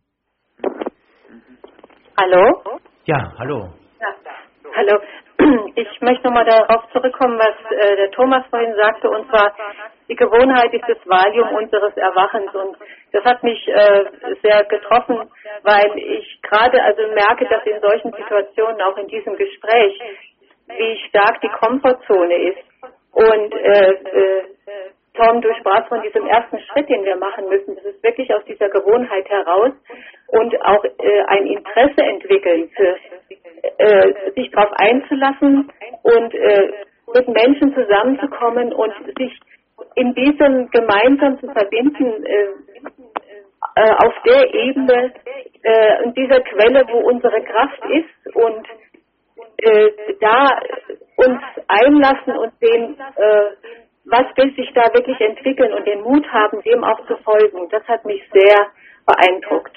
Hallo? Ja, hallo. Ja, hallo. Ich möchte nochmal darauf zurückkommen, was äh, der Thomas vorhin sagte, und zwar die Gewohnheit ist das Valium unseres Erwachens, und das hat mich äh, sehr getroffen, weil ich gerade also merke, dass in solchen Situationen, auch in diesem Gespräch, wie stark die Komfortzone ist. Und äh, äh, Tom, du sprachst von diesem ersten Schritt, den wir machen müssen. Das ist wirklich aus dieser Gewohnheit heraus und auch äh, ein Interesse entwickeln, für, äh, sich darauf einzulassen und äh, mit Menschen zusammenzukommen und sich in diesem gemeinsam zu verbinden, äh, äh, auf der Ebene, äh, in dieser Quelle, wo unsere Kraft ist, und äh, da uns einlassen und sehen, äh, was will sich da wirklich entwickeln, und den Mut haben, dem auch zu folgen. Das hat mich sehr beeindruckt.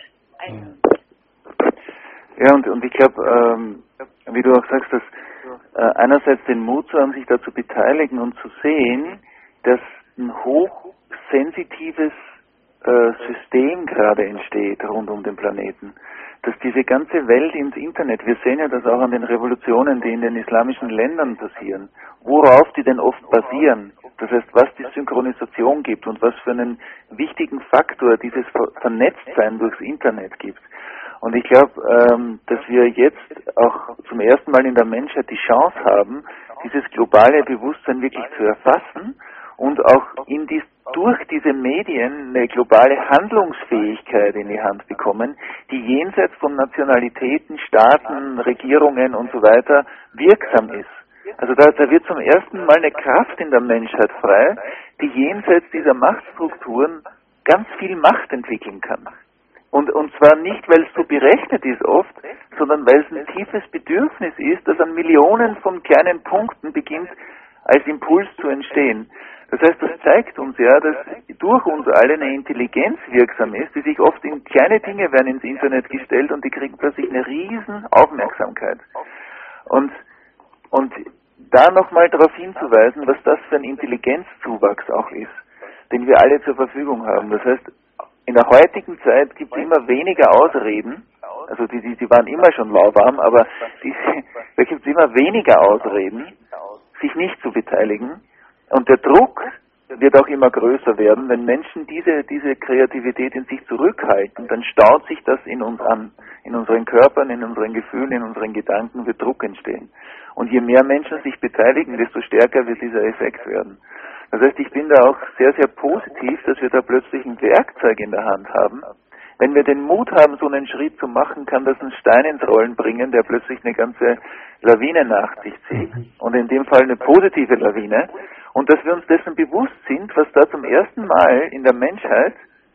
Ja, und, und ich glaube, ähm, wie du auch sagst, dass äh, einerseits den Mut zu haben, sich da zu beteiligen und zu sehen, dass ein hochsensitives äh, System gerade entsteht rund um den Planeten. Dass diese ganze Welt ins Internet, wir sehen ja das auch an den Revolutionen, die in den islamischen Ländern passieren, worauf die denn oft basieren. Das heißt, was die Synchronisation gibt und was für einen wichtigen Faktor dieses Vernetztsein durchs Internet gibt. Und ich glaube, ähm, dass wir jetzt auch zum ersten Mal in der Menschheit die Chance haben, dieses globale Bewusstsein wirklich zu erfassen und auch in dies, durch diese Medien eine globale Handlungsfähigkeit in die Hand bekommen, die jenseits von Nationalitäten, Staaten, Regierungen und so weiter wirksam ist. Also da, da wird zum ersten Mal eine Kraft in der Menschheit frei, die jenseits dieser Machtstrukturen ganz viel Macht entwickeln kann. Und, und zwar nicht, weil es so berechnet ist oft, sondern weil es ein tiefes Bedürfnis ist, das an Millionen von kleinen Punkten beginnt, als Impuls zu entstehen. Das heißt, das zeigt uns ja, dass durch uns alle eine Intelligenz wirksam ist, die sich oft in kleine Dinge werden ins Internet gestellt und die kriegen plötzlich eine riesen Aufmerksamkeit. Und, und da nochmal darauf hinzuweisen, was das für ein Intelligenzzuwachs auch ist, den wir alle zur Verfügung haben. Das heißt, in der heutigen Zeit gibt es immer weniger Ausreden, also die, die, die waren immer schon lauwarm, aber die, da gibt es immer weniger Ausreden, sich nicht zu beteiligen. Und der Druck wird auch immer größer werden. Wenn Menschen diese, diese Kreativität in sich zurückhalten, dann staut sich das in uns an. In unseren Körpern, in unseren Gefühlen, in unseren Gedanken wird Druck entstehen. Und je mehr Menschen sich beteiligen, desto stärker wird dieser Effekt werden. Das heißt, ich bin da auch sehr, sehr positiv, dass wir da plötzlich ein Werkzeug in der Hand haben. Wenn wir den Mut haben, so einen Schritt zu machen, kann das einen Stein ins Rollen bringen, der plötzlich eine ganze Lawine nach sich zieht. Und in dem Fall eine positive Lawine. Und dass wir uns dessen bewusst sind, was da zum ersten Mal in der Menschheit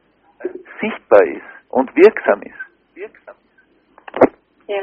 sichtbar ist und wirksam ist. Ja.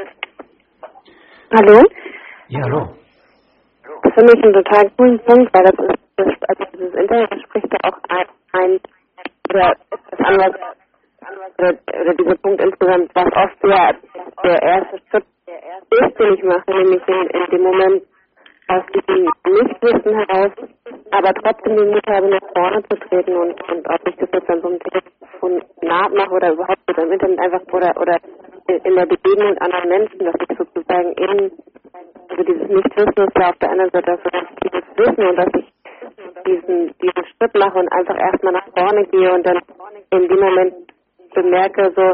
Hallo? Ja, hallo. Das finde ich einen total coolen Punkt, weil das ist, das, also dieses Internet spricht ja auch ein, ein oder das andere, oder, oder dieser Punkt insgesamt, was oft der, der erste Schritt ist, den ich mache, nämlich in, in dem Moment aus diesem Nichtwissen heraus, aber trotzdem den Mut habe, nach vorne zu treten und, und ob ich das jetzt dann so einem Telefonat mache oder überhaupt mit dem Internet einfach oder oder in der Begegnung mit anderen Menschen, dass ich sozusagen eben, also dieses Nichtwissen ist ja auf der einen Seite das dieses Wissen und dass ich diesen, diesen Schritt mache und einfach erstmal nach vorne gehe und dann in dem Moment bemerke, so,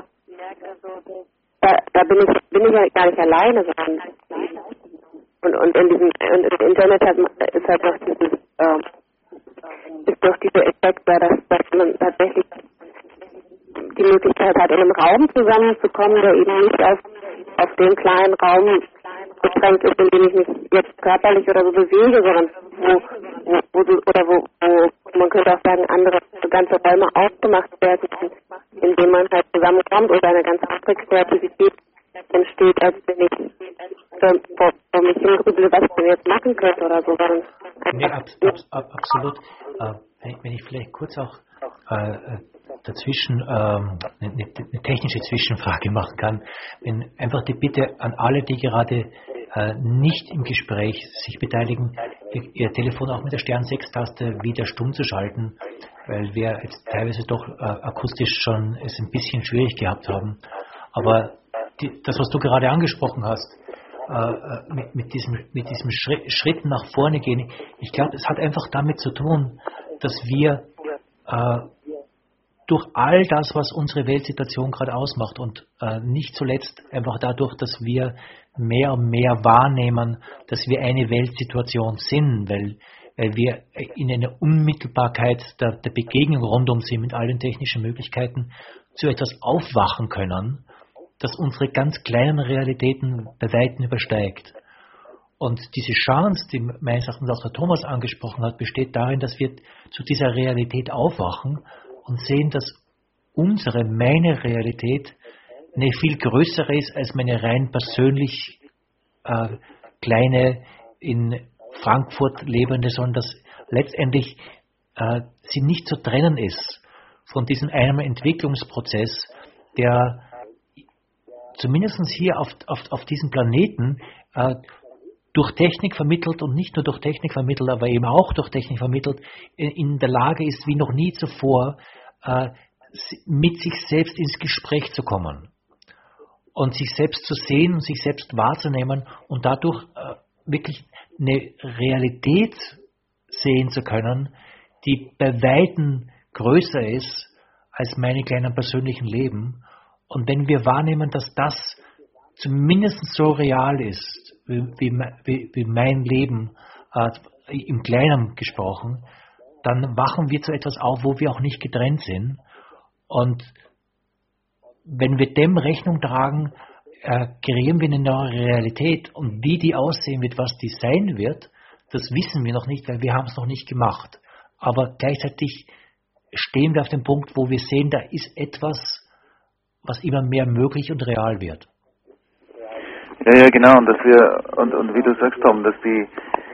da, da bin ich, bin ich ja gar nicht alleine, sondern und, und in diesem und im Internet hat, ist halt noch dieses, ähm, ist doch dieser Effekt da, dass, dass man tatsächlich die Möglichkeit hat, in einem Raum zusammenzukommen, der eben nicht auf, auf den kleinen Raum beschränkt ist, in dem ich mich jetzt körperlich oder so bewege, sondern wo, wo, wo du, oder wo, wo man könnte auch sagen, andere ganze Räume aufgemacht werden, in denen man halt zusammenkommt und eine ganz andere Kreativität entsteht, als wenn ich vor, vor, vor mich hingrübele, was ich denn jetzt machen könnte oder so. Nee, ab, ab, ab, absolut. Äh, wenn, ich, wenn ich vielleicht kurz auch äh, dazwischen ähm, eine, eine technische Zwischenfrage machen kann, wenn einfach die Bitte an alle, die gerade äh, nicht im Gespräch sich beteiligen, ihr, ihr Telefon auch mit der Stern sechs Taste wieder stumm zu schalten, weil wir jetzt teilweise doch äh, akustisch schon es ein bisschen schwierig gehabt haben. Aber die, das, was du gerade angesprochen hast, äh, mit, mit diesem, mit diesem Schritt, Schritt nach vorne gehen, ich glaube, es hat einfach damit zu tun, dass wir äh, durch all das, was unsere Weltsituation gerade ausmacht und äh, nicht zuletzt einfach dadurch, dass wir mehr und mehr wahrnehmen, dass wir eine Weltsituation sind, weil, weil wir in einer Unmittelbarkeit der, der Begegnung rundum sind mit allen technischen Möglichkeiten, zu etwas aufwachen können, das unsere ganz kleinen Realitäten bei Weitem übersteigt. Und diese Chance, die meines Erachtens auch der Thomas angesprochen hat, besteht darin, dass wir zu dieser Realität aufwachen und sehen, dass unsere, meine Realität eine viel größere ist als meine rein persönlich äh, kleine in Frankfurt lebende, sondern dass letztendlich äh, sie nicht zu trennen ist von diesem einen Entwicklungsprozess, der zumindest hier auf, auf, auf diesem Planeten äh, durch Technik vermittelt und nicht nur durch Technik vermittelt, aber eben auch durch Technik vermittelt, in der Lage ist, wie noch nie zuvor, äh, mit sich selbst ins Gespräch zu kommen und sich selbst zu sehen und sich selbst wahrzunehmen und dadurch äh, wirklich eine Realität sehen zu können, die bei Weitem größer ist als meine kleinen persönlichen Leben. Und wenn wir wahrnehmen, dass das zumindest so real ist, wie, wie, wie mein Leben, äh, im Kleinen gesprochen, dann wachen wir zu etwas auf, wo wir auch nicht getrennt sind. Und wenn wir dem Rechnung tragen, äh, kreieren wir eine neue Realität. Und wie die aussehen wird, was die sein wird, das wissen wir noch nicht, weil wir haben es noch nicht gemacht. Aber gleichzeitig stehen wir auf dem Punkt, wo wir sehen, da ist etwas, was immer mehr möglich und real wird. Ja, ja, genau, und dass wir, und, und wie du sagst, Tom, dass die,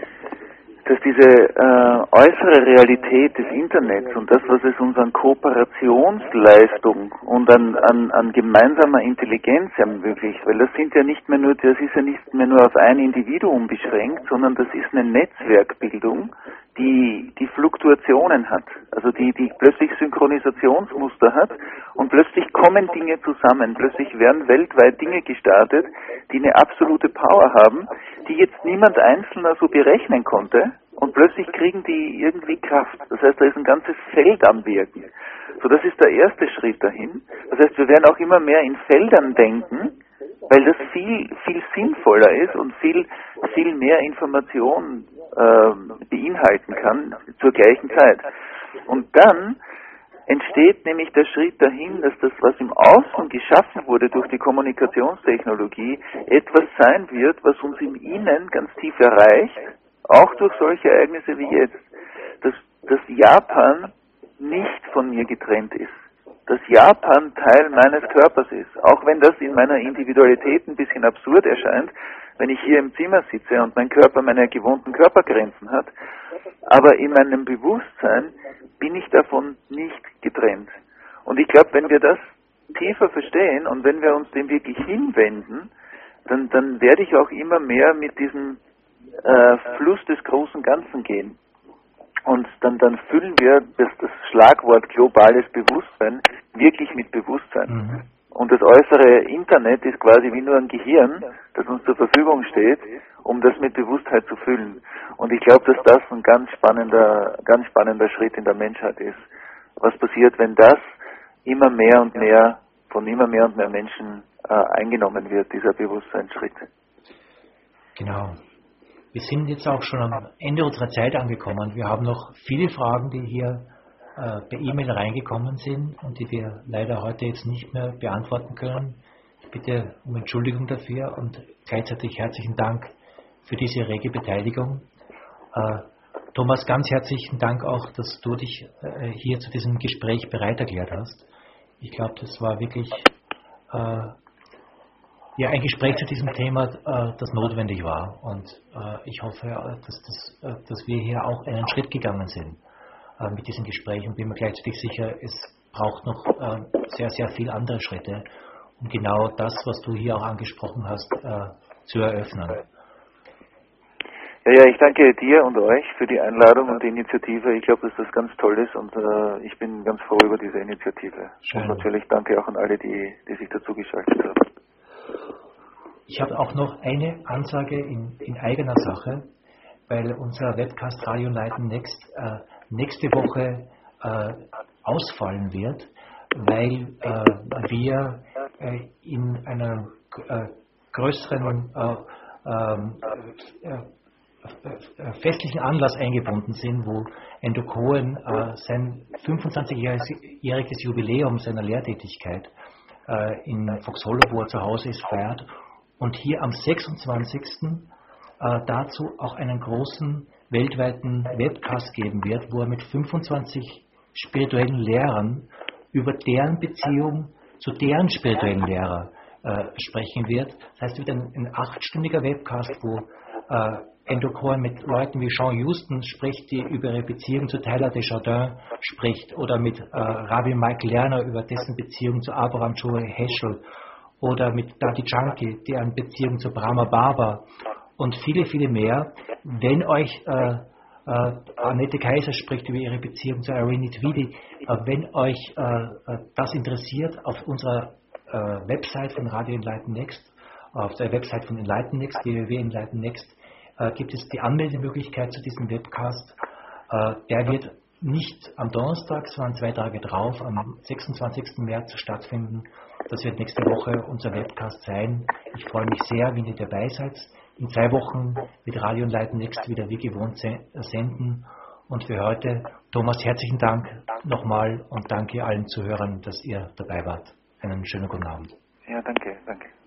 dass diese äh, äußere Realität des Internets und das, was es uns an Kooperationsleistung und an, an, an gemeinsamer Intelligenz ermöglicht, weil das sind ja nicht mehr nur, das ist ja nicht mehr nur auf ein Individuum beschränkt, sondern das ist eine Netzwerkbildung, die, die Fluktuationen hat, also die, die plötzlich Synchronisationsmuster hat und plötzlich kommen Dinge zusammen, plötzlich werden weltweit Dinge gestartet, die eine absolute Power haben, die jetzt niemand Einzelner so berechnen konnte und plötzlich kriegen die irgendwie Kraft. Das heißt, da ist ein ganzes Feld am Wirken. So, das ist der erste Schritt dahin. Das heißt, wir werden auch immer mehr in Feldern denken, weil das viel, viel sinnvoller ist und viel, viel mehr Information äh, beinhalten kann zur gleichen Zeit. Und dann entsteht nämlich der Schritt dahin, dass das, was im Außen geschaffen wurde durch die Kommunikationstechnologie, etwas sein wird, was uns im Innen ganz tief erreicht, auch durch solche Ereignisse wie jetzt, dass, dass Japan nicht von mir getrennt ist, dass Japan Teil meines Körpers ist, auch wenn das in meiner Individualität ein bisschen absurd erscheint, wenn ich hier im Zimmer sitze und mein Körper meine gewohnten Körpergrenzen hat, aber in meinem Bewusstsein bin ich davon nicht getrennt. Und ich glaube, wenn wir das tiefer verstehen und wenn wir uns dem wirklich hinwenden, dann, dann werde ich auch immer mehr mit diesem äh, Fluss des großen Ganzen gehen. Und dann, dann füllen wir das, das Schlagwort globales Bewusstsein wirklich mit Bewusstsein. Mhm. Und das äußere Internet ist quasi wie nur ein Gehirn, das uns zur Verfügung steht, um das mit Bewusstheit zu füllen. Und ich glaube, dass das ein ganz spannender, ganz spannender Schritt in der Menschheit ist. Was passiert, wenn das immer mehr und mehr von immer mehr und mehr Menschen äh, eingenommen wird, dieser Bewusstseinsschritt? Genau. Wir sind jetzt auch schon am Ende unserer Zeit angekommen. Wir haben noch viele Fragen, die hier äh, per E-Mail reingekommen sind und die wir leider heute jetzt nicht mehr beantworten können. Ich bitte um Entschuldigung dafür und gleichzeitig herzlichen Dank für diese rege Beteiligung. Äh, Thomas, ganz herzlichen Dank auch, dass du dich äh, hier zu diesem Gespräch bereit erklärt hast. Ich glaube, das war wirklich äh, ja, ein Gespräch zu diesem Thema, äh, das notwendig war. Und äh, ich hoffe, dass, das, äh, dass wir hier auch einen Schritt gegangen sind äh, mit diesem Gespräch und bin mir gleichzeitig sicher, es braucht noch äh, sehr, sehr viele andere Schritte, um genau das, was du hier auch angesprochen hast, äh, zu eröffnen. Ja, ja, ich danke dir und euch für die Einladung und die Initiative. Ich glaube, dass das ganz toll ist und äh, ich bin ganz froh über diese Initiative. Schön. Und natürlich danke auch an alle, die, die sich dazu geschaltet haben. Ich habe auch noch eine Ansage in, in eigener Sache, weil unser Webcast Radio Enlighten Next äh, nächste Woche äh, ausfallen wird, weil äh, wir äh, in einer äh, größeren äh, äh, äh, festlichen Anlass eingebunden sind, wo Endo Cohen äh, sein fünfundzwanzigjähriges Jubiläum seiner Lehrtätigkeit äh, in Foxholo, wo er zu Hause ist, feiert und hier am sechsundzwanzigsten Äh, dazu auch einen großen weltweiten Webcast geben wird, wo er mit fünfundzwanzig spirituellen Lehrern über deren Beziehung zu deren spirituellen Lehrer äh, sprechen wird. Das heißt, es wird ein, ein achtstündiger Webcast, wo äh, Endo Cohen mit Leuten wie Sean Houston spricht, die über ihre Beziehung zu Tyler Desjardins spricht, oder mit äh, Rabbi Mike Lerner über dessen Beziehung zu Abraham Joel Heschel, oder mit Dadi Janki, deren Beziehung zu Brahma Baba, und viele, viele mehr. Wenn euch äh, äh, Annette Kaiser spricht über ihre Beziehung zu Irene Twidi, äh, wenn euch äh, das interessiert, auf unserer äh, Website von Radio Enlighten Next, auf der Website von Enlighten Next, w w w punkt enlighten next, äh, gibt es die Anmeldemöglichkeit zu diesem Webcast. Äh, der wird nicht am Donnerstag, sondern zwei Tage drauf, am sechsundzwanzigsten März stattfinden. Das wird nächste Woche unser Webcast sein. Ich freue mich sehr, wenn ihr dabei seid. In zwei Wochen wird Radio Enlighten Next wieder wie gewohnt senden. Und für heute, Thomas, herzlichen Dank nochmal und danke allen Zuhörern, dass ihr dabei wart. Einen schönen guten Abend. Ja, danke, danke.